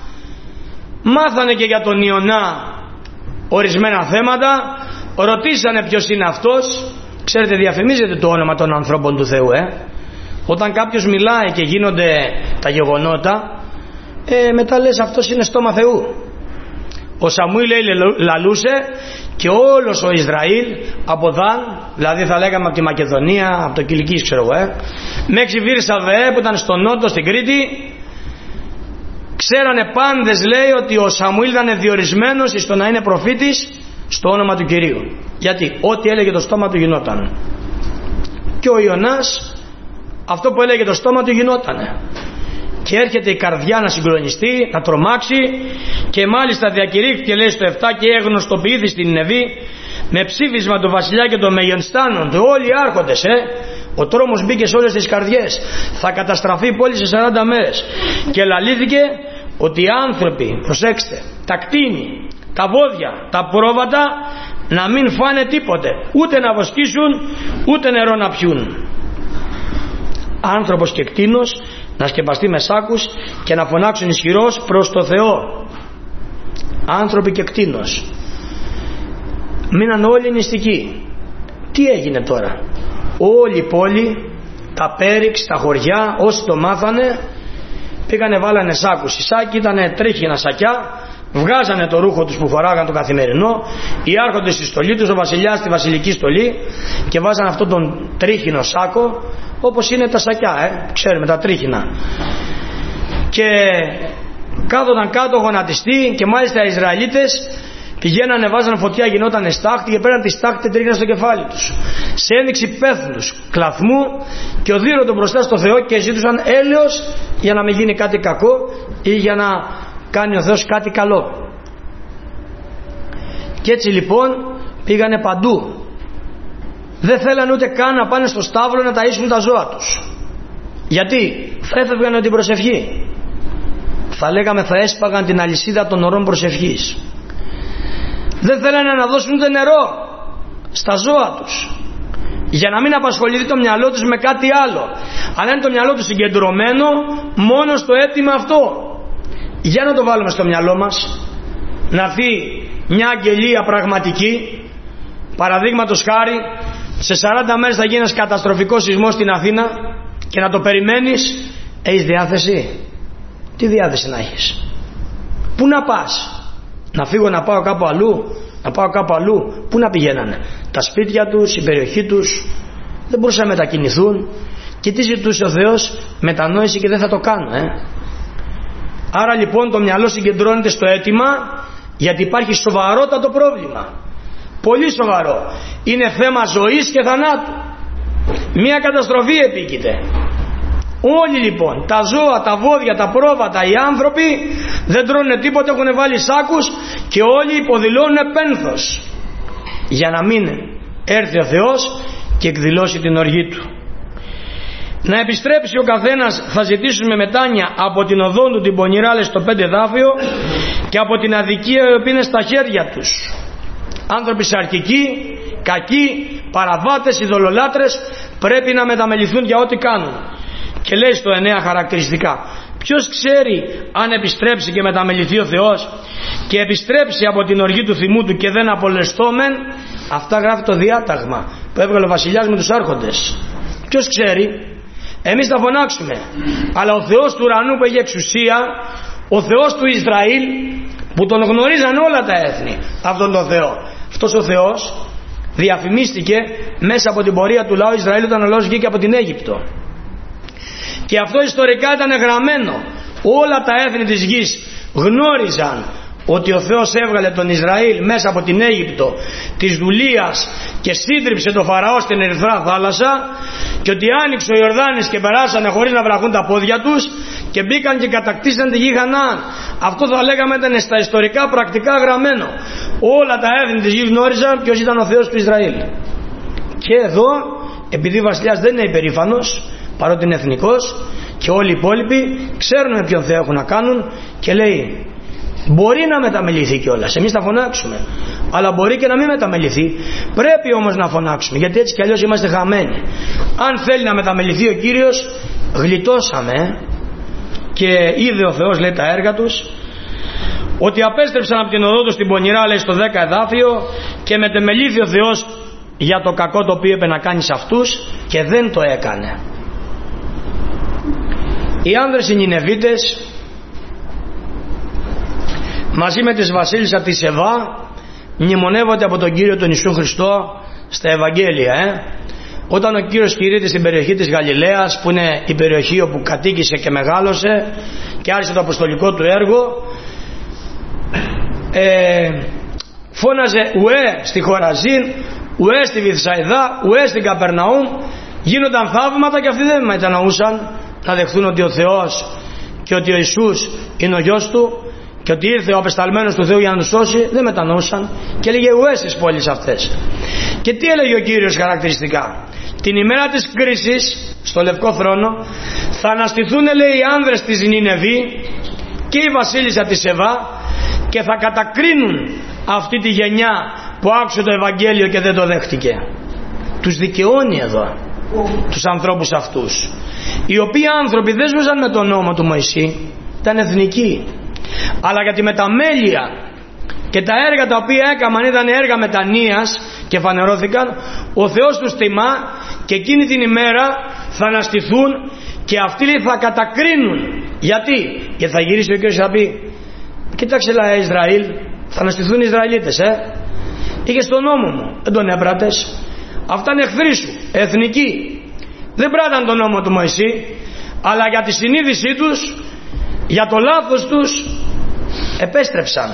Speaker 1: Μάθανε και για τον Ιωνά ορισμένα θέματα, ρωτήσανε ποιος είναι αυτός. Ξέρετε, διαφημίζεται το όνομα των ανθρώπων του Θεού, Όταν κάποιος μιλάει και γίνονται τα γεγονότα, μετά λες αυτός είναι στόμα Θεού. Ο Σαμουήλ, λέει, λαλούσε και όλος ο Ισραήλ από Δαν, δηλαδή θα λέγαμε από τη Μακεδονία, από το Κιλικής, ξέρω εγώ, μέχρι Βίρσαβε που ήταν στο νότο, στην Κρήτη, ξέρανε πάντες, λέει, ότι ο Σαμουήλ ήταν διορισμένος στο να είναι προφήτης στο όνομα του Κυρίου. Γιατί ό,τι έλεγε το στόμα του γινόταν. Και ο Ιωνάς, αυτό που έλεγε το στόμα του γινότανε. Και έρχεται η καρδιά να συγκλονιστεί, να τρομάξει, και μάλιστα διακηρύχθηκε, λέει, στο 7 και εγνωστοποιήθη στην Νινεβή με ψήφισμα του βασιλιά και των μεγενστάνων του, όλοι οι άρχοντες, ο τρόμος μπήκε σε όλες τις καρδιές, θα καταστραφεί η πόλη σε 40 μέρες. Και λαλήθηκε ότι οι άνθρωποι, προσέξτε, τα κτίνη, τα βόδια, τα πρόβατα, να μην φάνε τίποτε, ούτε να βοσκήσουν, ούτε νερό να πιούν. Άνθρωπος και κτίνος να σκεπαστεί με σάκους και να φωνάξουν ισχυρός προς το Θεό. Άνθρωποι και κτίνος. Μείναν όλοι νηστικοί. Τι έγινε τώρα? Όλη η πόλη, τα πέριξ, τα χωριά, όσοι το μάθανε, πήγανε, βάλανε σάκους. Οι σάκοι ήταν τρίχινα σακιά, βγάζανε το ρούχο τους που φοράγαν το καθημερινό, οι άρχοντες στη στολή τους, ο βασιλιάς στη βασιλική στολή, και βάζανε αυτόν τον τρίχινο σάκο, όπως είναι τα σακιά, ξέρουμε, τα τρίχινα, και κάθονταν κάτω γονατιστοί. Και μάλιστα οι Ισραηλίτες πηγαίνανε, βάζανε φωτιά, γινόταν στάχτη και πέραν τη στάχτη τρίχνα στο κεφάλι τους, σε ένδειξη πέθνους, κλαθμού, και οδύρονται μπροστά στο Θεό και ζήτουσαν έλεος για να μην γίνει κάτι κακό ή για να κάνει ο Θεός κάτι καλό. Και έτσι λοιπόν πήγανε παντού. Δεν θέλανε ούτε καν να πάνε στο στάβλο να ταΐσουν τα ζώα τους. Γιατί? Θα έφευγαν την προσευχή. Θα λέγαμε θα έσπαγαν την αλυσίδα των ωρών προσευχής. Δεν θέλανε να δώσουν ούτε νερό στα ζώα τους, για να μην απασχοληθεί το μυαλό τους με κάτι άλλο. Αλλά είναι το μυαλό τους συγκεντρωμένο μόνο στο αίτημα αυτό. Για να το βάλουμε στο μυαλό μας, να έρθει μια αγγελία πραγματική, παραδείγματος χάρη, σε 40 μέρες θα γίνει ένας καταστροφικός σεισμός στην Αθήνα, και να το περιμένεις, έχεις διάθεση? Τι διάθεση να έχεις? Πού να πας? Να φύγω να πάω κάπου αλλού? Να πάω κάπου αλλού? Πού να πηγαίνανε? Τα σπίτια τους, η περιοχή τους, δεν μπορούσαν να μετακινηθούν. Και τι ζητούσε ο Θεός? Μετανόηση, και δεν θα το κάνω. Άρα λοιπόν το μυαλό συγκεντρώνεται στο αίτημα, γιατί υπάρχει σοβαρότατο πρόβλημα. Πολύ σοβαρό. Είναι θέμα ζωής και θανάτου. Μία καταστροφή επίκειται. Όλοι λοιπόν, τα ζώα, τα βόδια, τα πρόβατα, οι άνθρωποι δεν τρώνε τίποτα, έχουν βάλει σάκους και όλοι υποδηλώνουν πένθος, για να μην έρθει ο Θεός και εκδηλώσει την οργή του. Να επιστρέψει ο καθένας, θα ζητήσουμε μετάνοια από την οδόν του την πονηρά, λέει στο 5 εδάφιο, και από την αδικία η οποία είναι στα χέρια τους. Άνθρωποι σαρκικοί, κακοί, παραβάτες, ειδωλολάτρες πρέπει να μεταμεληθούν για ό,τι κάνουν. Και λέει στο 9 χαρακτηριστικά. Ποιος ξέρει αν επιστρέψει και μεταμεληθεί ο Θεός και επιστρέψει από την οργή του θυμού του και δεν απολεστόμεν? Αυτά γράφει το διάταγμα που έβγαλε ο βασιλιάς με τους άρχοντες. Ποιος ξέρει? Εμείς θα φωνάξουμε, αλλά ο Θεός του ουρανού που έχει εξουσία, ο Θεός του Ισραήλ, που τον γνωρίζαν όλα τα έθνη, αυτόν τον Θεό, αυτός ο Θεός διαφημίστηκε μέσα από την πορεία του λαού Ισραήλ όταν ο λαός βγήκε από την Αίγυπτο. Και αυτό ιστορικά ήταν γραμμένο. Όλα τα έθνη της γης γνώριζαν ότι ο Θεός έβγαλε τον Ισραήλ μέσα από την Αίγυπτο της δουλείας και σύντριψε το Φαραώ στην Ερυθρά θάλασσα, και ότι άνοιξε ο Ιορδάνης και περάσανε χωρίς να βραχούν τα πόδια τους και μπήκαν και κατακτήσαν τη γη Χαναάν. Αυτό θα λέγαμε ήταν στα ιστορικά πρακτικά γραμμένο. Όλα τα έθνη της γης γνώριζαν ποιος ήταν ο Θεός του Ισραήλ. Και εδώ, επειδή ο βασιλιάς δεν είναι υπερήφανος, παρότι είναι εθνικός, και όλοι οι υπόλοιποι ξέρουν με ποιον Θεό έχουν να κάνουν, και λέει μπορεί να μεταμεληθεί κιόλας, εμείς θα φωνάξουμε, αλλά μπορεί και να μην μεταμεληθεί. Πρέπει όμως να φωνάξουμε, γιατί έτσι κι αλλιώς είμαστε χαμένοι. Αν θέλει να μεταμεληθεί ο Κύριος, γλιτώσαμε. Και είδε ο Θεός, λέει, τα έργα τους, ότι απέστρεψαν από την οδό τους στην πονηρά, λέει στο 10 εδάφιο, και μετεμελήθη ο Θεός για το κακό το οποίο έπρεπε να κάνει σε αυτούς, και δεν το έκανε. Οι άνδρες οι Νινεβίτες μαζί με τις βασίλισσα της Εβά μνημονεύονται από τον Κύριο τον Ιησού Χριστό στα Ευαγγέλια. Όταν ο Κύριος κηρύττει στην περιοχή της Γαλιλαίας, που είναι η περιοχή όπου κατοίκησε και μεγάλωσε και άρχισε το αποστολικό του έργο, φώναζε ουέ στη Χοραζίν, ουέ στη Βηθσαϊδά, ουέ στην Καπερναούμ. Γίνονταν θαύματα και αυτοί δεν μετανοούσαν να δεχθούν ότι ο Θεός και ότι ο Ιησούς είναι ο Γιος Του και ότι ήρθε ο απεσταλμένος του Θεού για να τους σώσει. Δεν μετανοούσαν και έλεγε ουέ στις πόλεις αυτές. Και τι έλεγε ο Κύριος χαρακτηριστικά? Την ημέρα της κρίσης στο Λευκό Θρόνο θα αναστηθούν, λέει, οι άνδρες της Νινεβή και η βασίλισσα της Εβά και θα κατακρίνουν αυτή τη γενιά που άκουσε το Ευαγγέλιο και δεν το δέχτηκε. Τους δικαιώνει εδώ τους ανθρώπους αυτούς, οι οποίοι άνθρωποι δεν ζούσαν με τον νόμο του Μωυσή, ήταν εθνικοί, αλλά για τη μεταμέλεια και τα έργα τα οποία έκαναν ήταν έργα μετανοίας και φανερώθηκαν, ο Θεός τους τιμά και εκείνη την ημέρα θα αναστηθούν και αυτοί, λέει, θα κατακρίνουν. Γιατί? Γιατί θα γυρίσει ο Κύριος και θα πει κοίταξε, λέει, Ισραήλ, θα αναστηθούν οι Ισραηλίτες, είχες τον νόμο μου, δεν τον έπρατες, αυτά είναι εχθροί σου, εθνικοί, δεν πράτταν τον νόμο του Μωυσή, αλλά για τη συνείδησή τους, για το λάθος τους, επέστρεψαν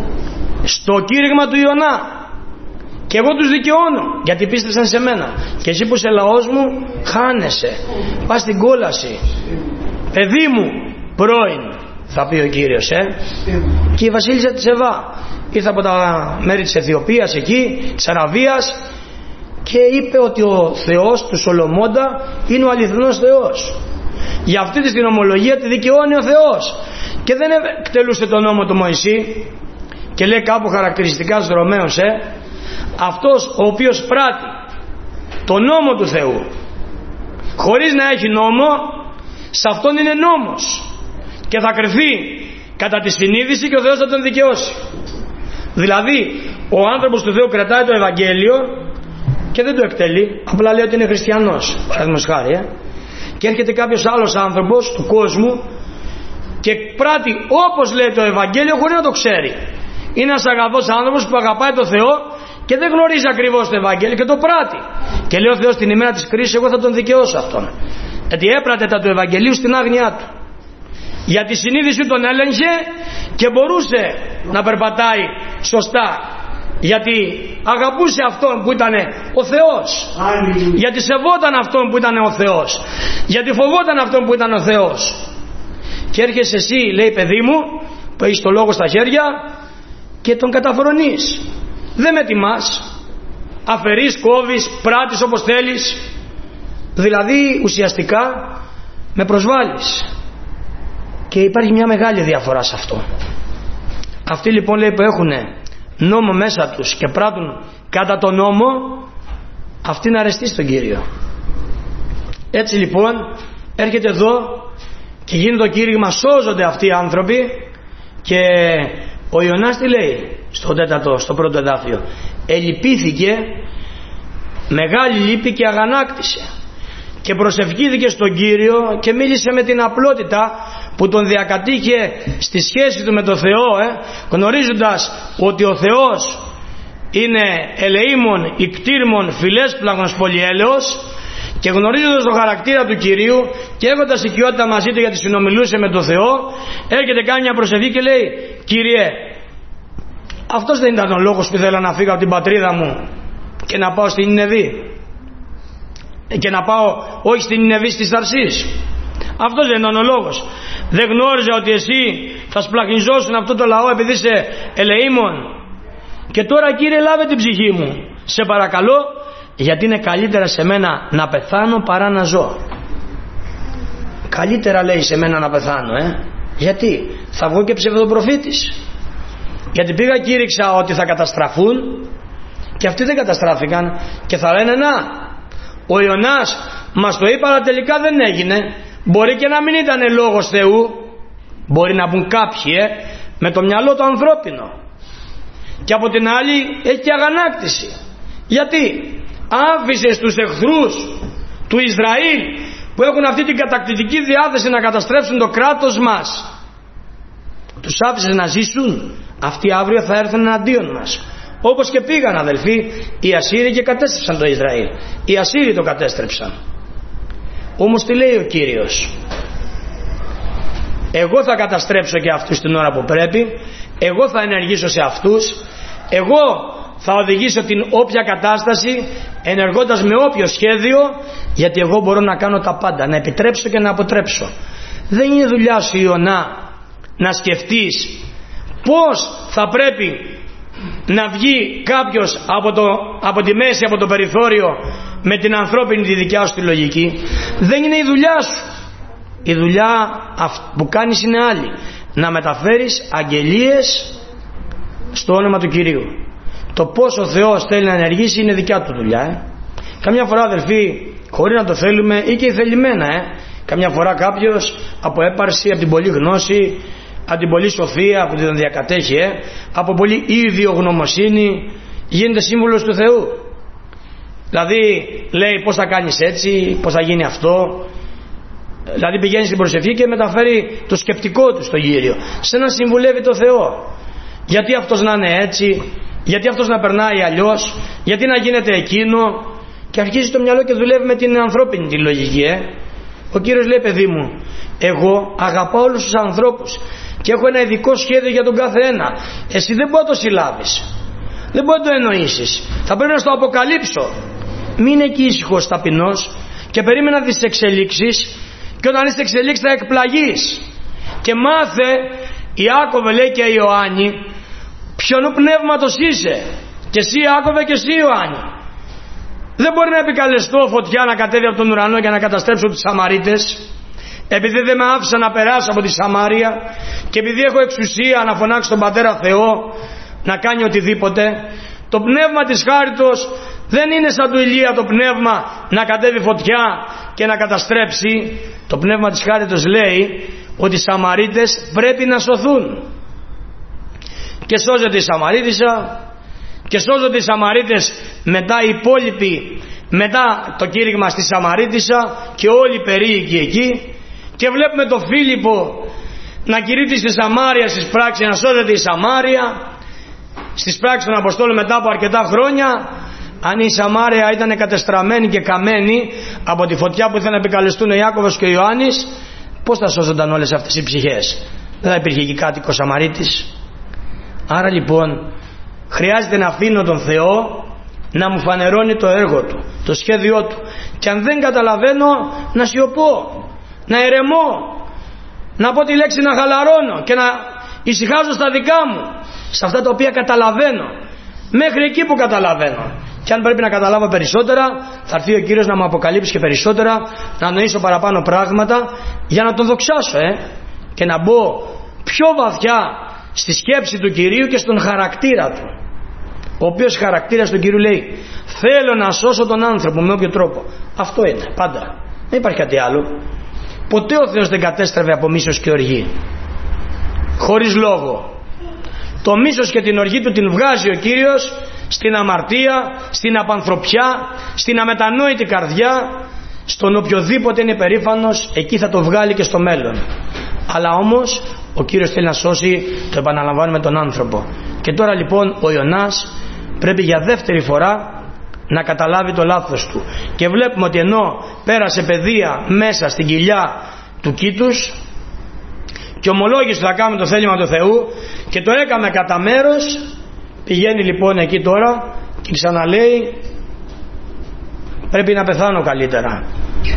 Speaker 1: στο κήρυγμα του Ιωνά. Και εγώ τους δικαιώνω γιατί πίστεψαν σε μένα. Και εσύ που είσαι λαός μου, χάνεσαι, πας στην κόλαση. Παιδί μου πρώην, θα πει ο Κύριος. Και η βασίλισσα της Εβά ήρθε από τα μέρη της Αιθιοπίας, εκεί της Αραβίας, και είπε ότι ο Θεός του Σολομώντα είναι ο αληθινός Θεός. Για αυτή τη την ομολογία τη δικαιώνει ο Θεός και δεν εκτελούσε τον νόμο του Μωυσή. Και λέει κάπου χαρακτηριστικά στους Ρωμαίους, αυτός ο οποίος πράττει τον νόμο του Θεού χωρίς να έχει νόμο, σε αυτόν είναι νόμος και θα κρυφθεί κατά τη συνείδηση και ο Θεός θα τον δικαιώσει. Δηλαδή ο άνθρωπος του Θεού κρατάει το Ευαγγέλιο και δεν το εκτελεί, απλά λέει ότι είναι χριστιανός, παραδείγματος χάρη, και έρχεται κάποιος άλλος άνθρωπος του κόσμου και πράττει όπως λέει το Ευαγγέλιο χωρίς να το ξέρει. Είναι ένας αγαθός άνθρωπος που αγαπάει το Θεό και δεν γνωρίζει ακριβώς το Ευαγγέλιο και το πράττει. Και λέει ο Θεός την ημέρα της κρίσης εγώ θα τον δικαιώσω αυτόν. Γιατί έπρατε τα του Ευαγγελίου στην άγνοιά του. Για τη συνείδηση τον έλεγχε και μπορούσε να περπατάει σωστά. Γιατί αγαπούσε αυτόν που ήταν ο Θεός. Γιατί σεβόταν αυτόν που ήταν ο Θεός. Γιατί φοβόταν αυτόν που ήταν ο Θεός. Και έρχεσαι εσύ, λέει, παιδί μου, που έχεις το λόγο στα χέρια και τον καταφρονείς. Δεν με τιμάς. Αφαιρείς, κόβεις, πράττεις όπως θέλεις. Δηλαδή ουσιαστικά με προσβάλλεις. Και υπάρχει μια μεγάλη διαφορά σε αυτό. Αυτοί λοιπόν, λέει, που έχουν νόμο μέσα τους και πράττουν κατά τον νόμο, αυτοί να αρεστεί στον Κύριο. Έτσι λοιπόν έρχεται εδώ και γίνεται το κήρυγμα, σώζονται αυτοί οι άνθρωποι. Και ο Ιωνάς τι λέει στο πρώτο εδάφιο? Ελυπήθηκε μεγάλη λύπη και αγανάκτησε και προσευχήθηκε στον Κύριο και μίλησε με την απλότητα που τον διακατήχε στη σχέση του με τον Θεό, γνωρίζοντας ότι ο Θεός είναι ελεήμων, ικτήρμων, φιλέσπλαγος, πολυέλεος, και γνωρίζοντας το χαρακτήρα του Κυρίου και έχοντας οικειότητα μαζί του γιατί συνομιλούσε με τον Θεό, έρχεται κάνει μια προσευχή και λέει: Κύριε, αυτός δεν ήταν ο λόγος που ήθελα να φύγω από την πατρίδα μου και να πάω στην Νινεβή και να πάω όχι στην Νινεβή, στις Ταρσείς? Αυτός δεν ήταν ο λόγος? Δεν γνώριζα ότι εσύ θα σπλαχνιζόσουν αυτό το λαό επειδή είσαι ελεήμων? Και τώρα, Κύριε, λάβε την ψυχή μου, σε παρακαλώ, γιατί είναι καλύτερα σε μένα να πεθάνω παρά να ζω. Καλύτερα, λέει, σε μένα να πεθάνω, γιατί θα βγω και ψευδοπροφήτης. Γιατί πήγα, κήρυξα ότι θα καταστραφούν και αυτοί δεν καταστράφηκαν και θα λένε να, ο Ιωνάς μας το είπε αλλά τελικά δεν έγινε. Μπορεί και να μην ήταν λόγος Θεού, μπορεί να πουν κάποιοι με το μυαλό το ανθρώπινο. Και από την άλλη έχει και αγανάκτηση. Γιατί άφησε τους εχθρούς του Ισραήλ που έχουν αυτή την κατακτητική διάθεση να καταστρέψουν το κράτος μας, τους άφησε να ζήσουν? Αυτοί αύριο θα έρθουν εναντίον μας. Όπως και πήγαν, αδελφοί, οι Ασσύριοι και κατέστρεψαν το Ισραήλ. Οι Ασσύριοι το κατέστρεψαν. Όμως τι λέει ο Κύριος? Εγώ θα καταστρέψω και αυτούς την ώρα που πρέπει. Εγώ θα ενεργήσω σε αυτούς. Εγώ θα οδηγήσω την όποια κατάσταση, ενεργώντας με όποιο σχέδιο, γιατί εγώ μπορώ να κάνω τα πάντα, να επιτρέψω και να αποτρέψω. Δεν είναι δουλειά σου, Ιωνά, να σκεφτείς πώς θα πρέπει να βγει κάποιος από τη μέση, από το περιθώριο, με την ανθρώπινη τη δικιά σου τη λογική. Δεν είναι η δουλειά σου. Η δουλειά που κάνεις είναι άλλη. Να μεταφέρεις αγγελίες στο όνομα του Κυρίου. Το πώς ο Θεός θέλει να ενεργήσει είναι δικιά του δουλειά. Καμιά φορά, αδελφοί, χωρίς να το θέλουμε ή και θελημένα, καμιά φορά κάποιος από έπαρση, από την πολλή γνώση, από την πολλή σοφία που τον διακατέχει, από πολύ ιδιογνωμοσύνη, γίνεται σύμβουλος του Θεού. Δηλαδή λέει πώς θα κάνεις έτσι, πώς θα γίνει αυτό. Δηλαδή πηγαίνει στην προσευχή και μεταφέρει το σκεπτικό του στον Κύριο, σε να συμβουλεύει το Θεό. Γιατί αυτός να είναι έτσι, γιατί αυτός να περνάει αλλιώς, γιατί να γίνεται εκείνο, και αρχίζει το μυαλό και δουλεύει με την ανθρώπινη τη λογική. Ο Κύριος λέει: παιδί μου, εγώ αγαπάω όλους τους ανθρώπους και έχω ένα ειδικό σχέδιο για τον κάθε ένα. Εσύ δεν μπορεί να το συλλάβεις, δεν μπορεί να το εννοήσεις, θα πρέπει να στο αποκαλύψω. Μην εκεί ήσυχος, ταπεινός, και περίμενα τις εξελίξεις, και όταν είσαι εξελίξεις θα εκπλαγείς. Και μάθε, Ιάκωβε, λέει, και Ιωάννη, ποιονού πνεύματος είσαι, και εσύ Ιάκωβε και εσύ Ιωάννη. Δεν μπορεί να επικαλεστώ φωτιά να κατέβει από τον ουρανό για να καταστρέψω τους Σαμαρίτες, επειδή δεν με άφησα να περάσω από τη Σαμάρια, και επειδή έχω εξουσία να φωνάξω τον Πατέρα Θεό να κάνει οτιδήποτε. Το πνεύμα της χάριτος δεν είναι σαν του Ηλία το πνεύμα να κατέβει φωτιά και να καταστρέψει. Το πνεύμα της χάριτος λέει ότι οι Σαμαρίτες πρέπει να σωθούν. Και σώζεται η Σαμαρίτισσα, και σώζονται οι Σαμαρίτες, μετά οι υπόλοιποι μετά το κήρυγμα στη Σαμαρίτισσα και όλοι οι περίοικοι εκεί, και βλέπουμε τον Φίλιππο να κηρύττει στη Σαμάρια στις πράξεις, να σώζεται η Σαμάρια στις πράξεις των Αποστόλων μετά από αρκετά χρόνια. Αν η Σαμάρια ήταν κατεστραμμένη και καμένη από τη φωτιά που ήθελαν να επικαλεστούν ο Ιάκωβος και ο Ιωάννης, πώς θα σώζονταν όλες αυτές οι ψυχές? Δεν θα υπήρχε εκεί κάτοικο Σαμαρίτης. Άρα λοιπόν χρειάζεται να αφήνω τον Θεό να μου φανερώνει το έργο του, το σχέδιό του, και αν δεν καταλαβαίνω να σιωπώ, να ερεμώ, να πω τη λέξη να χαλαρώνω και να ησυχάζω στα δικά μου, σε αυτά τα οποία καταλαβαίνω, μέχρι εκεί που καταλαβαίνω. Και αν πρέπει να καταλάβω περισσότερα, θα έρθει ο Κύριος να μου αποκαλύψει και περισσότερα, να νοήσω παραπάνω πράγματα για να τον δοξάσω και να μπω πιο βαθιά στη σκέψη του Κυρίου και στον χαρακτήρα του, ο οποίος χαρακτήρας του Κυρίου λέει θέλω να σώσω τον άνθρωπο με όποιο τρόπο. Αυτό είναι πάντα, δεν υπάρχει κάτι άλλο. Ποτέ ο Θεός δεν κατέστρεβε από μίσος και οργή, χωρίς λόγο. Το μίσος και την οργή του την βγάζει ο Κύριος στην αμαρτία, στην απανθρωπιά, στην αμετανόητη καρδιά. Στον οποιοδήποτε είναι περήφανος, εκεί θα το βγάλει και στο μέλλον. Αλλά όμως ο Κύριος θέλει να σώσει, το επαναλαμβάνουμε, τον άνθρωπο. Και τώρα λοιπόν ο Ιωνάς πρέπει για δεύτερη φορά να καταλάβει το λάθος του. Και βλέπουμε ότι ενώ πέρασε παιδεία μέσα στην κοιλιά του Κήτους και ομολόγησε θα κάνουμε το θέλημα του Θεού και το έκαμε κατά μέρος, πηγαίνει λοιπόν εκεί τώρα και ξαναλέει πρέπει να πεθάνω καλύτερα.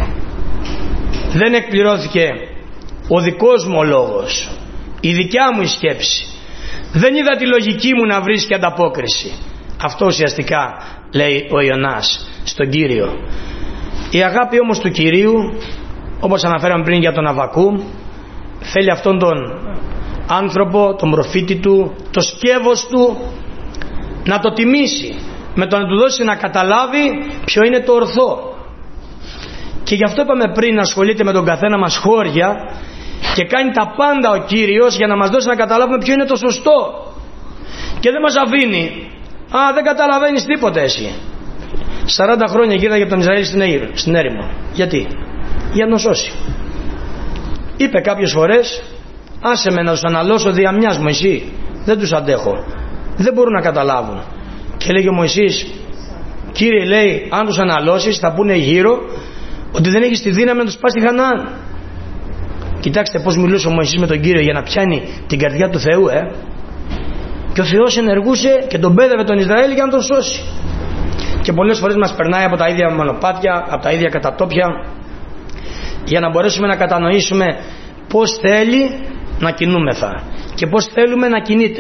Speaker 1: Δεν εκπληρώθηκε ο δικός μου ο λόγος, η δικιά μου η σκέψη. Δεν είδα τη λογική μου να βρίσκει ανταπόκριση. Αυτό ουσιαστικά λέει ο Ιωνάς στον Κύριο. Η αγάπη όμως του Κυρίου, όπως αναφέραμε πριν για τον Αββακούμ, θέλει αυτόν τον άνθρωπο, τον προφήτη του, το σκεύος του να το τιμήσει, με το να του δώσει να καταλάβει ποιο είναι το ορθό. Και γι' αυτό είπαμε πριν να ασχολείται με τον καθένα μας χώρια και κάνει τα πάντα ο Κύριος για να μας δώσει να καταλάβουμε ποιο είναι το σωστό. Και δεν μας αφήνει. Δεν καταλαβαίνεις τίποτα εσύ. 40 χρόνια γύραγε από τον Ισραήλ στην έρημο. Γιατί? Για να σώσει. Είπε κάποιες φορές άσε με να τους αναλώσω δια μιας, Μωυσή, δεν τους αντέχω, δεν μπορούν να καταλάβουν. Και λέγει ο Μωυσής, Κύριε, λέει, αν τους αναλώσεις θα πούνε γύρω ότι δεν έχεις τη δύναμη να τους πας στη Χαναάν. Κοιτάξτε πως μιλούσε ο Μωυσής με τον Κύριο για να πιάνει την καρδιά του Θεού. Και ο Θεός ενεργούσε και τον πέδευε τον Ισραήλ για να τον σώσει. Και πολλές φορές μας περνάει από τα ίδια μονοπάτια, από τα ίδια κατατόπια, για να μπορέσουμε να κατανοήσουμε πως θέλει να κινούμεθα και πως θέλουμε να κινείται.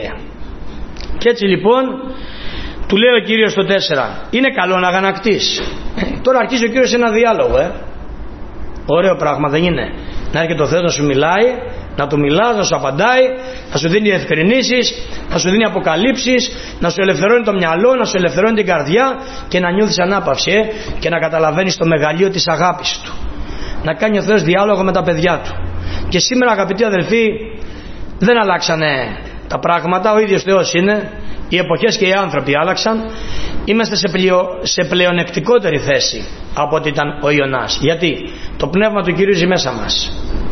Speaker 1: Και έτσι λοιπόν του λέει ο Κύριος στο 4, είναι καλό να αγανακτείς. Τώρα αρχίζει ο Κύριος ένα διάλογο. Ωραίο πράγμα, δεν είναι? Να έρχεται ο Θεός να σου μιλάει, να του μιλάς, να σου απαντάει, να σου δίνει ευκρινήσεις, να σου δίνει αποκαλύψεις, να σου ελευθερώνει το μυαλό, να σου ελευθερώνει την καρδιά και να νιώθεις ανάπαυση και να καταλαβαίνεις το μεγαλείο της αγάπης του. Να κάνει ο Θεός διάλογο με τα παιδιά του. Και σήμερα, αγαπητοί αδελφοί, δεν αλλάξανε τα πράγματα, ο ίδιος Θεός είναι, οι εποχές και οι άνθρωποι άλλαξαν. Είμαστε σε πλεονεκτικότερη θέση από ό,τι ήταν ο Ιωνάς. Γιατί το πνεύμα του Κυρίου ζει μέσα μας.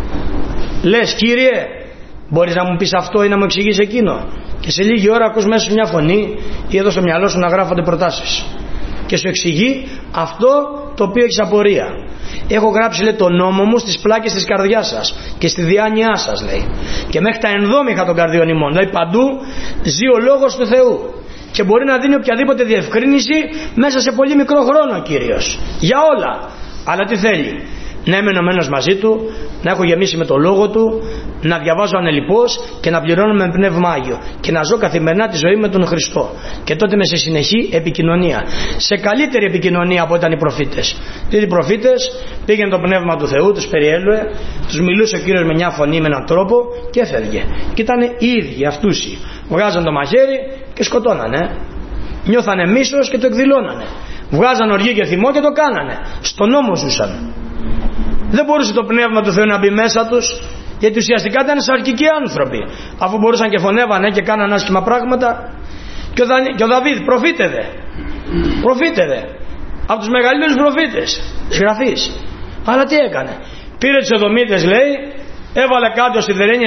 Speaker 1: Λες, Κύριε, μπορείς να μου πεις αυτό ή να μου εξηγείς εκείνο? Και σε λίγη ώρα ακούς μέσα σου μια φωνή ή εδώ στο μυαλό σου να γράφονται προτάσεις και σου εξηγεί αυτό το οποίο έχεις απορία. Έχω γράψει, λέει, το νόμο μου στις πλάκες της καρδιάς σας και στη διάνοιά σας, λέει, και μέχρι τα ενδόμηχα των καρδιών ημών. Δηλαδή παντού ζει ο λόγος του Θεού και μπορεί να δίνει οποιαδήποτε διευκρίνηση μέσα σε πολύ μικρό χρόνο ο Κύριος για όλα. Αλλά τι θέλει? Να είμαι ενωμένος μαζί του, να έχω γεμίσει με το λόγο του, να διαβάζω ανελιπώς και να πληρώνω με πνεύμα Άγιο και να ζω καθημερινά τη ζωή με τον Χριστό. Και τότε με σε συνεχή επικοινωνία, σε καλύτερη επικοινωνία από ήταν οι προφήτες. Δηλαδή οι προφήτες πήγαινε το πνεύμα του Θεού, τους περιέλουε, τους μιλούσε ο Κύριος με μια φωνή, με έναν τρόπο και έφευγε. Και ήταν οι ίδιοι αυτούσιοι. Βγάζαν το μαχαίρι και σκοτώνανε. Νιώθανε μίσος και το εκδηλώνανε. Βγάζαν οργή και θυμό και το κάνανε. Στον νόμο ζούσαν. Δεν μπορούσε το πνεύμα του Θεού να μπει μέσα τους, γιατί ουσιαστικά ήταν σαρκικοί άνθρωποι. Αφού μπορούσαν και φωνεύανε και κάνανε άσχημα πράγματα. Και ο Δαβίδ προφήτευε. από τους μεγαλύτερους προφήτες της Γραφής. Αλλά τι έκανε? Πήρε τους Εδωμίτες, λέει, έβαλε κάτω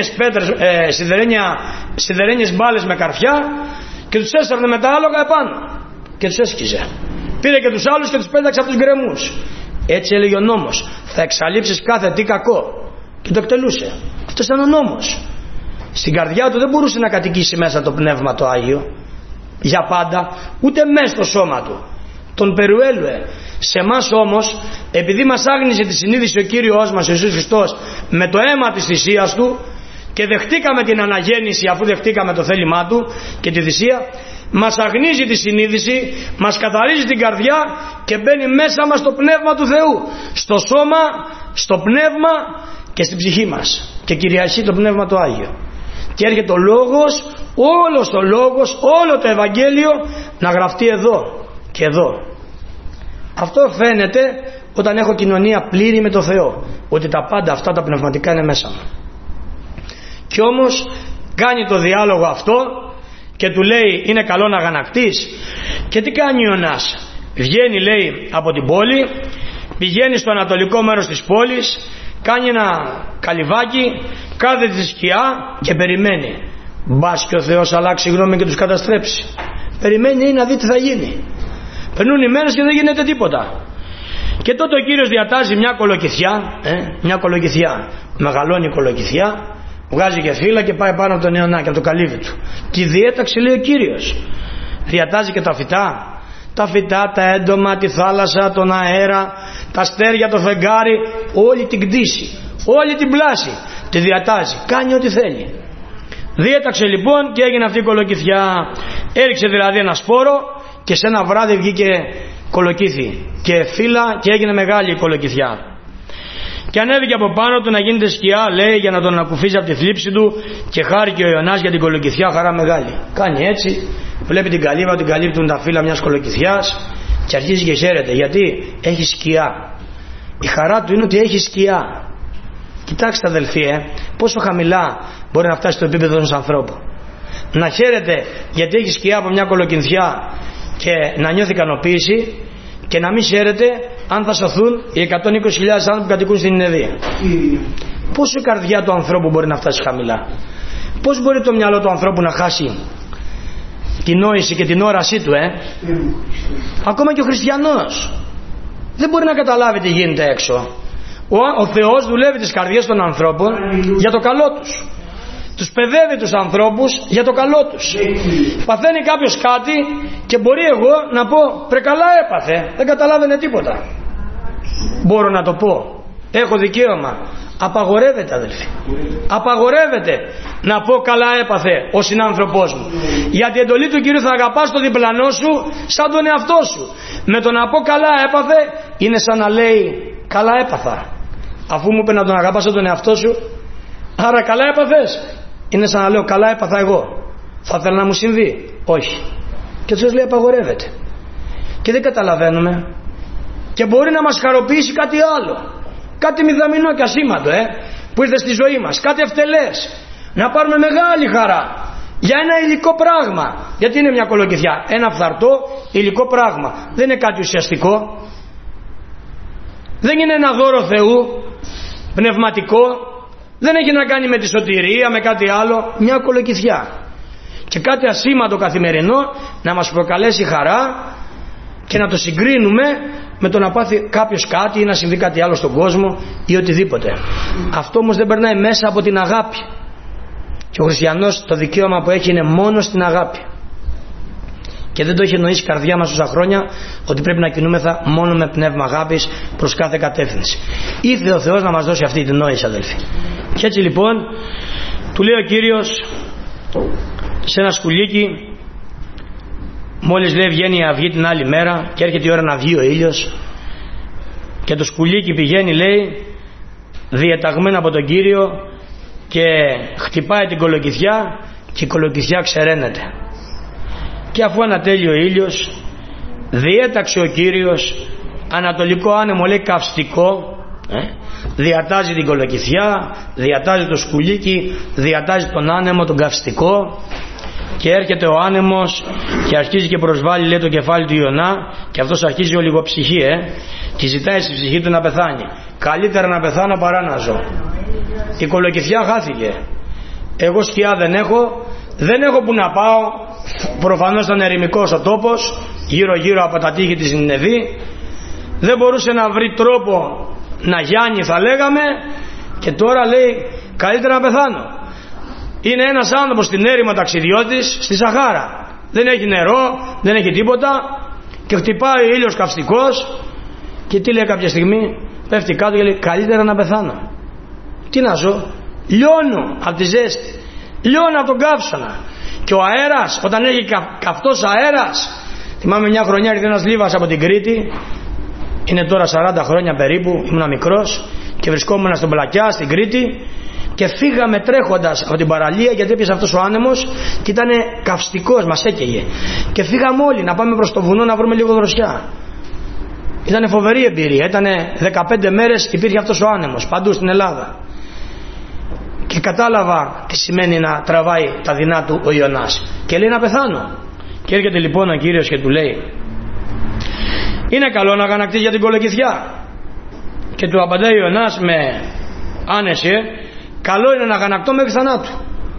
Speaker 1: σιδερένιες μπάλες με καρφιά και τους έσαιρνε με τα άλογα επάνω και τους έσκιζε. Πήρε και τους άλλους και τους πέταξε από τους γκρεμούς. Έτσι έλεγε ο νόμος, θα εξαλείψεις κάθε τι κακό, και το εκτελούσε. Αυτός ήταν ο νόμος. Στην καρδιά του δεν μπορούσε να κατοικήσει μέσα το Πνεύμα το Άγιο για πάντα, ούτε μέσα στο σώμα του. Τον περιουέλουε. Σε εμάς όμως, επειδή μας άγνησε τη συνείδηση ο Κύριος μας ο Ιησούς Χριστός με το αίμα της θυσίας του και δεχτήκαμε την αναγέννηση αφού δεχτήκαμε το θέλημά του και τη θυσία, μας αγνίζει τη συνείδηση, μας καθαρίζει την καρδιά και μπαίνει μέσα μας το Πνεύμα του Θεού, στο σώμα, στο πνεύμα και στην ψυχή μας, και κυριαρχεί το Πνεύμα το Άγιο και έρχεται ο Λόγος, όλος ο Λόγος, όλο το Ευαγγέλιο να γραφτεί εδώ και εδώ. Αυτό φαίνεται όταν έχω κοινωνία πλήρη με το Θεό, ότι τα πάντα αυτά τα πνευματικά είναι μέσα μου. Κι όμως κάνει το διάλογο αυτό και του λέει είναι καλό να αγανακτείς. Και τι κάνει ο Ιωνάς? Βγαίνει, λέει, από την πόλη, πηγαίνει στο ανατολικό μέρος της πόλης, κάνει ένα καλυβάκι, κάθεται στη σκιά και περιμένει. Μπας και ο Θεός αλλάξει γνώμη και τους καταστρέψει. Περιμένει να δει τι θα γίνει. Περνούν οι μέρες και δεν γίνεται τίποτα. Και τότε ο Κύριος διατάζει μια κολοκυθιά, μεγαλώνει η κολοκυθιά, βγάζει και φύλλα και πάει πάνω από τον Ιωνά και από το καλύβι του. Τη διέταξη, λέει ο Κύριος. Διατάζει και τα φυτά, τα έντομα, τη θάλασσα, τον αέρα, τα αστέρια, το φεγγάρι, όλη την κτήση, όλη την πλάση τη διατάζει, κάνει ό,τι θέλει. Διέταξε λοιπόν και έγινε αυτή η κολοκυθιά. Έριξε δηλαδή ένα σπόρο και σε ένα βράδυ βγήκε κολοκύθι και φύλλα και έγινε μεγάλη η κολοκυθιά. Και ανέβηκε από πάνω του να γίνεται σκιά, λέει, για να τον ανακουφίσει από τη θλίψη του, και χάρηκε ο Ιωνάς για την κολοκυθιά, χαρά μεγάλη. Κάνει έτσι, βλέπει την καλύβα, την καλύπτουν τα φύλλα μιας κολοκυθιάς και αρχίζει και χαίρεται, γιατί έχει σκιά. Η χαρά του είναι ότι έχει σκιά. Κοιτάξτε αδελφοί, πόσο χαμηλά μπορεί να φτάσει το επίπεδο ενός ανθρώπου. Να χαίρεται γιατί έχει σκιά από μια κολοκυθιά και να νιώθει ικανοποίηση, και να μην χαίρεται αν θα σωθούν οι 120.000 άνθρωποι που κατοικούν στην Νινεβία. Πόσο η καρδιά του ανθρώπου μπορεί να φτάσει χαμηλά? Πώς μπορεί το μυαλό του ανθρώπου να χάσει την νόηση και την όρασή του? Ακόμα και ο χριστιανός δεν μπορεί να καταλάβει τι γίνεται έξω. Ο Θεός δουλεύει τις καρδιές των ανθρώπων για το καλό τους. Τους παιδεύει τους ανθρώπους για το καλό τους. Παθαίνει κάποιος κάτι και μπορεί εγώ να πω πρε καλά έπαθε, δεν καταλάβαινε τίποτα. Μπορώ να το πω, έχω δικαίωμα? Απαγορεύεται αδελφοί, απαγορεύεται να πω καλά έπαθε ο συνάνθρωπός μου, γιατί η εντολή του Κύριου θα αγαπάς τον διπλανό σου σαν τον εαυτό σου. Με το να πω καλά έπαθε είναι σαν να λέει καλά έπαθα, αφού μου είπε να τον αγαπάς σαν τον εαυτό σου, άρα καλά έπαθες. Είναι σαν να λέω καλά έπαθα εγώ, θα ήθελα να μου συμβεί? Όχι. Και τους λέει απαγορεύεται. Και δεν καταλαβαίνουμε. Και μπορεί να μας χαροποιήσει κάτι άλλο, κάτι μηδαμινό και ασήμαντο που ήρθε στη ζωή μας, κάτι ευτελές, να πάρουμε μεγάλη χαρά για ένα υλικό πράγμα. Γιατί είναι μια κολοκυθιά? Ένα φθαρτό υλικό πράγμα, δεν είναι κάτι ουσιαστικό, δεν είναι ένα δώρο Θεού πνευματικό, δεν έχει να κάνει με τη σωτηρία, με κάτι άλλο. Μια κολοκυθιά και κάτι ασήμαντο καθημερινό να μας προκαλέσει χαρά και να το συγκρίνουμε με το να πάθει κάποιος κάτι ή να συμβεί κάτι άλλο στον κόσμο ή οτιδήποτε. Αυτό όμως δεν περνάει μέσα από την αγάπη, και ο χριστιανός το δικαίωμα που έχει είναι μόνο στην αγάπη, και δεν το έχει εννοήσει η καρδιά μας τόσα χρόνια ότι πρέπει να κινούμεθα μόνο με πνεύμα αγάπης προς κάθε κατεύθυνση. Ήθελε ο Θεός να μας δώσει αυτή την νόηση αδελφοί. Και έτσι λοιπόν του λέει ο Κύριος σε ένα σκουλίκι, μόλις λέει βγαίνει η αυγή την άλλη μέρα και έρχεται η ώρα να βγει ο ήλιος, και το σκουλίκι πηγαίνει, λέει, διεταγμένο από τον Κύριο, και χτυπάει την κολοκυθιά και η κολοκυθιά ξεραίνεται. Και αφού ανατέλει ο ήλιος, διέταξε ο Κύριος ανατολικό άνεμο, λέει, καυστικό, διατάζει την κολοκυθιά, διατάζει το σκουλίκι, διατάζει τον άνεμο τον καυστικό, και έρχεται ο άνεμος και αρχίζει και προσβάλλει, λέει, το κεφάλι του Ιωνά, και αυτός αρχίζει ολιγοψυχή, και ζητάει στη ψυχή του να πεθάνει. Καλύτερα να πεθάνω παρά να ζω. Η κολοκυθιά χάθηκε. Εγώ σκιά δεν έχω που να πάω. Προφανώς ήταν ερημικός ο τόπος, γύρω γύρω από τα τείχη της Νινεβή. Δεν μπορούσε να βρει τρόπο να γιάνει, θα λέγαμε, και τώρα λέει καλύτερα να πεθάνω. Είναι ένας άνθρωπος στην έρημο, ταξιδιώτης στη Σαχάρα, δεν έχει νερό, δεν έχει τίποτα, και χτυπάει ο ήλιος καυστικός, και τι λέει κάποια στιγμή? Πέφτει κάτω και λέει καλύτερα να πεθάνω. Τι να ζω? Λιώνω από τη ζέστη, λιώνω από τον καύσωνα. Και ο αέρας, όταν έχει καυτός αέρας, θυμάμαι μια χρονιά ήρθε ένας Λίβας από την Κρήτη, είναι τώρα 40 χρόνια περίπου, ήμουν μικρός και βρισκόμουν στον Πλακιά στην Κρήτη, και φύγαμε τρέχοντας από την παραλία, γιατί έπιασε αυτός ο άνεμος και ήταν καυστικός, μας έκαιγε, και φύγαμε όλοι να πάμε προς το βουνό να βρούμε λίγο δροσιά. Ήταν φοβερή εμπειρία, ήταν 15 μέρες υπήρχε αυτός ο άνεμος παντού στην Ελλάδα, και κατάλαβα τι σημαίνει να τραβάει τα δεινά του ο Ιωνάς, και λέει να πεθάνω. Και έρχεται λοιπόν ο Κύριος και του λέει είναι καλό να αγανακτείς για την κολοκυθιά? Και του απαντάει ο Ιωνάς με άνεση, καλό είναι να αγανακτώ μέχρι θανάτου,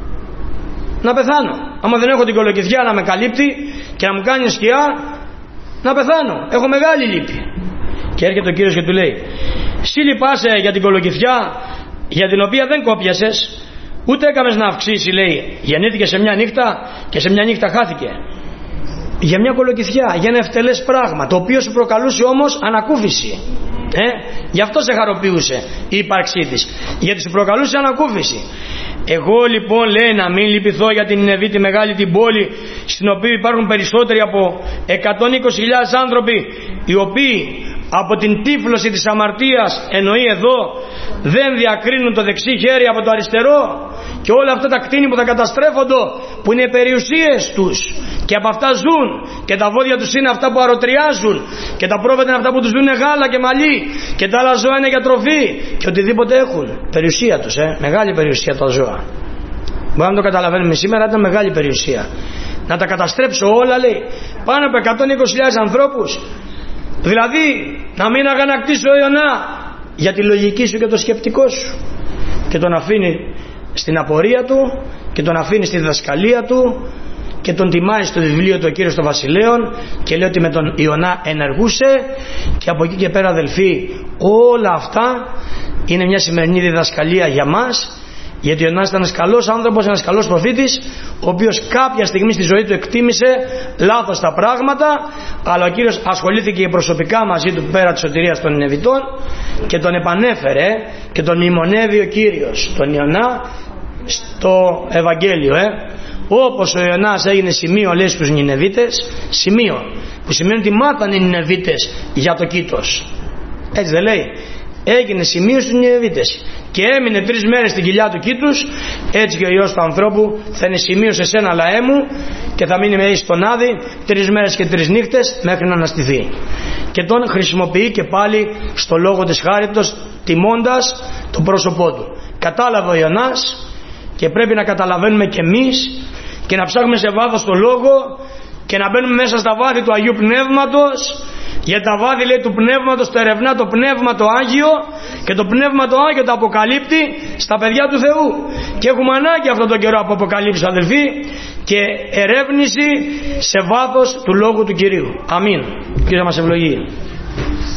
Speaker 1: να πεθάνω. Άμα δεν έχω την κολοκυθιά να με καλύπτει και να μου κάνει σκιά, να πεθάνω, έχω μεγάλη λύπη. Και έρχεται ο Κύριος και του λέει εσύ λυπάσαι για την κολοκυθιά για την οποία δεν κόπιασες, ούτε έκαμες να αυξήσει, λέει, γεννήθηκε σε μια νύχτα και σε μια νύχτα χάθηκε. Για μια κολοκυθιά, για ένα ευτελές πράγμα, το οποίο σου προκαλούσε όμως ανακούφιση. Γι' αυτό σε χαροποιούσε η ύπαρξή της, γιατί σου προκαλούσε ανακούφιση. Εγώ λοιπόν, λέει, να μην λυπηθώ για την Νινεβή, τη μεγάλη την πόλη, στην οποία υπάρχουν περισσότεροι από 120.000 άνθρωποι, οι οποίοι από την τύφλωση της αμαρτίας, εννοεί εδώ, δεν διακρίνουν το δεξί χέρι από το αριστερό, και όλα αυτά τα κτίνη που θα καταστρέφονται, που είναι οι περιουσίες τους, και από αυτά ζουν, και τα βόδια τους είναι αυτά που αρωτριάζουν, και τα πρόβατα είναι αυτά που τους δουν γάλα και μαλλί, και τα άλλα ζώα είναι για τροφή, και οτιδήποτε έχουν, περιουσία τους, μεγάλη περιουσία τα ζώα. Μπορεί να το καταλαβαίνουμε σήμερα, ήταν μεγάλη περιουσία. Να τα καταστρέψω όλα, λέει, πάνω από 120.000 ανθρώπους. Δηλαδή να μην αγανακτήσω Ιωνά για τη λογική σου και το σκεπτικό σου, και τον αφήνει στην απορία του, και τον αφήνει στη διδασκαλία του, και τον τιμάει στο βιβλίο του ο Κύριος των Βασιλέων, και λέει ότι με τον Ιωνά ενεργούσε. Και από εκεί και πέρα, αδελφοί, όλα αυτά είναι μια σημερινή διδασκαλία για μας, γιατί ο Ιωνάς ήταν ένας καλός άνθρωπος, ένας καλός προφήτης, ο οποίος κάποια στιγμή στη ζωή του εκτίμησε λάθος τα πράγματα, αλλά ο Κύριος ασχολήθηκε προσωπικά μαζί του πέρα της σωτηρίας των Νινεβιτών, και τον επανέφερε και τον μνημονεύει ο Κύριος τον Ιωνά στο Ευαγγέλιο, όπως ο Ιωνάς έγινε σημείο, λέει, στους Νινεβίτες, σημείο που σημαίνει ότι μάθανε οι Νινεβίτες για το κήτος, έτσι δεν λέει? Έγινε σημείο στους Νινεβίτες και έμεινε 3 μέρες στην κοιλιά του κήτους. Έτσι και ο Υιός του ανθρώπου θα είναι σημείο σε σένα, λαέ μου, και θα μείνει μέσα στον Άδη 3 μέρες και 3 νύχτες μέχρι να αναστηθεί. Και τον χρησιμοποιεί και πάλι στο λόγο της χάριτος, τιμώντας το πρόσωπό του. Κατάλαβε ο Ιωνάς, και πρέπει να καταλαβαίνουμε και εμείς, και να ψάχνουμε σε βάθος το λόγο, και να μπαίνουμε μέσα στα βάθη του Αγίου Πνεύματος. Για τα βάθη, λέει, του Πνεύματος το ερευνά το Πνεύμα το Άγιο, και το Πνεύμα το Άγιο το αποκαλύπτει στα παιδιά του Θεού. Και έχουμε ανάγκη αυτόν τον καιρό από αποκαλύψεις, αδελφοί, και ερεύνηση σε βάθος του Λόγου του Κυρίου. Αμήν. Κύριε μας ευλογεί.